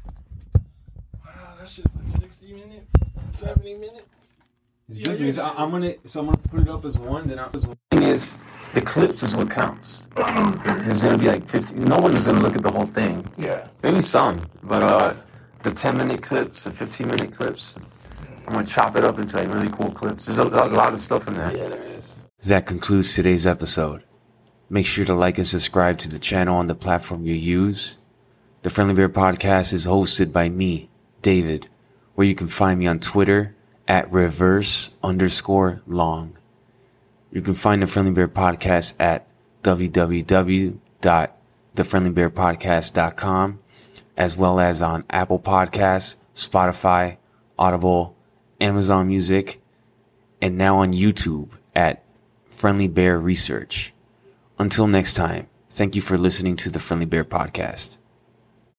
Wow, that shit's like sixty minutes, seventy minutes. It's yeah, good because I, I'm gonna, so I'm gonna put it up as one. Then I was one thing is the clips is what counts. It's gonna be like fifteen. No one is gonna look at the whole thing. Yeah, maybe some, but uh, the ten minute clips, the fifteen minute clips, I'm gonna chop it up into like really cool clips. There's a, a lot of stuff in there. Yeah, there is. That concludes today's episode. Make sure to like and subscribe to the channel on the platform you use. The Friendly Bear Podcast is hosted by me, David, where you can find me on Twitter at reverse underscore long. You can find the Friendly Bear Podcast at w w w dot the friendly bear podcast dot com, as well as on Apple Podcasts, Spotify, Audible, Amazon Music, and now on YouTube at Friendly Bear Research. Until next time, thank you for listening to the Friendly Bear Podcast.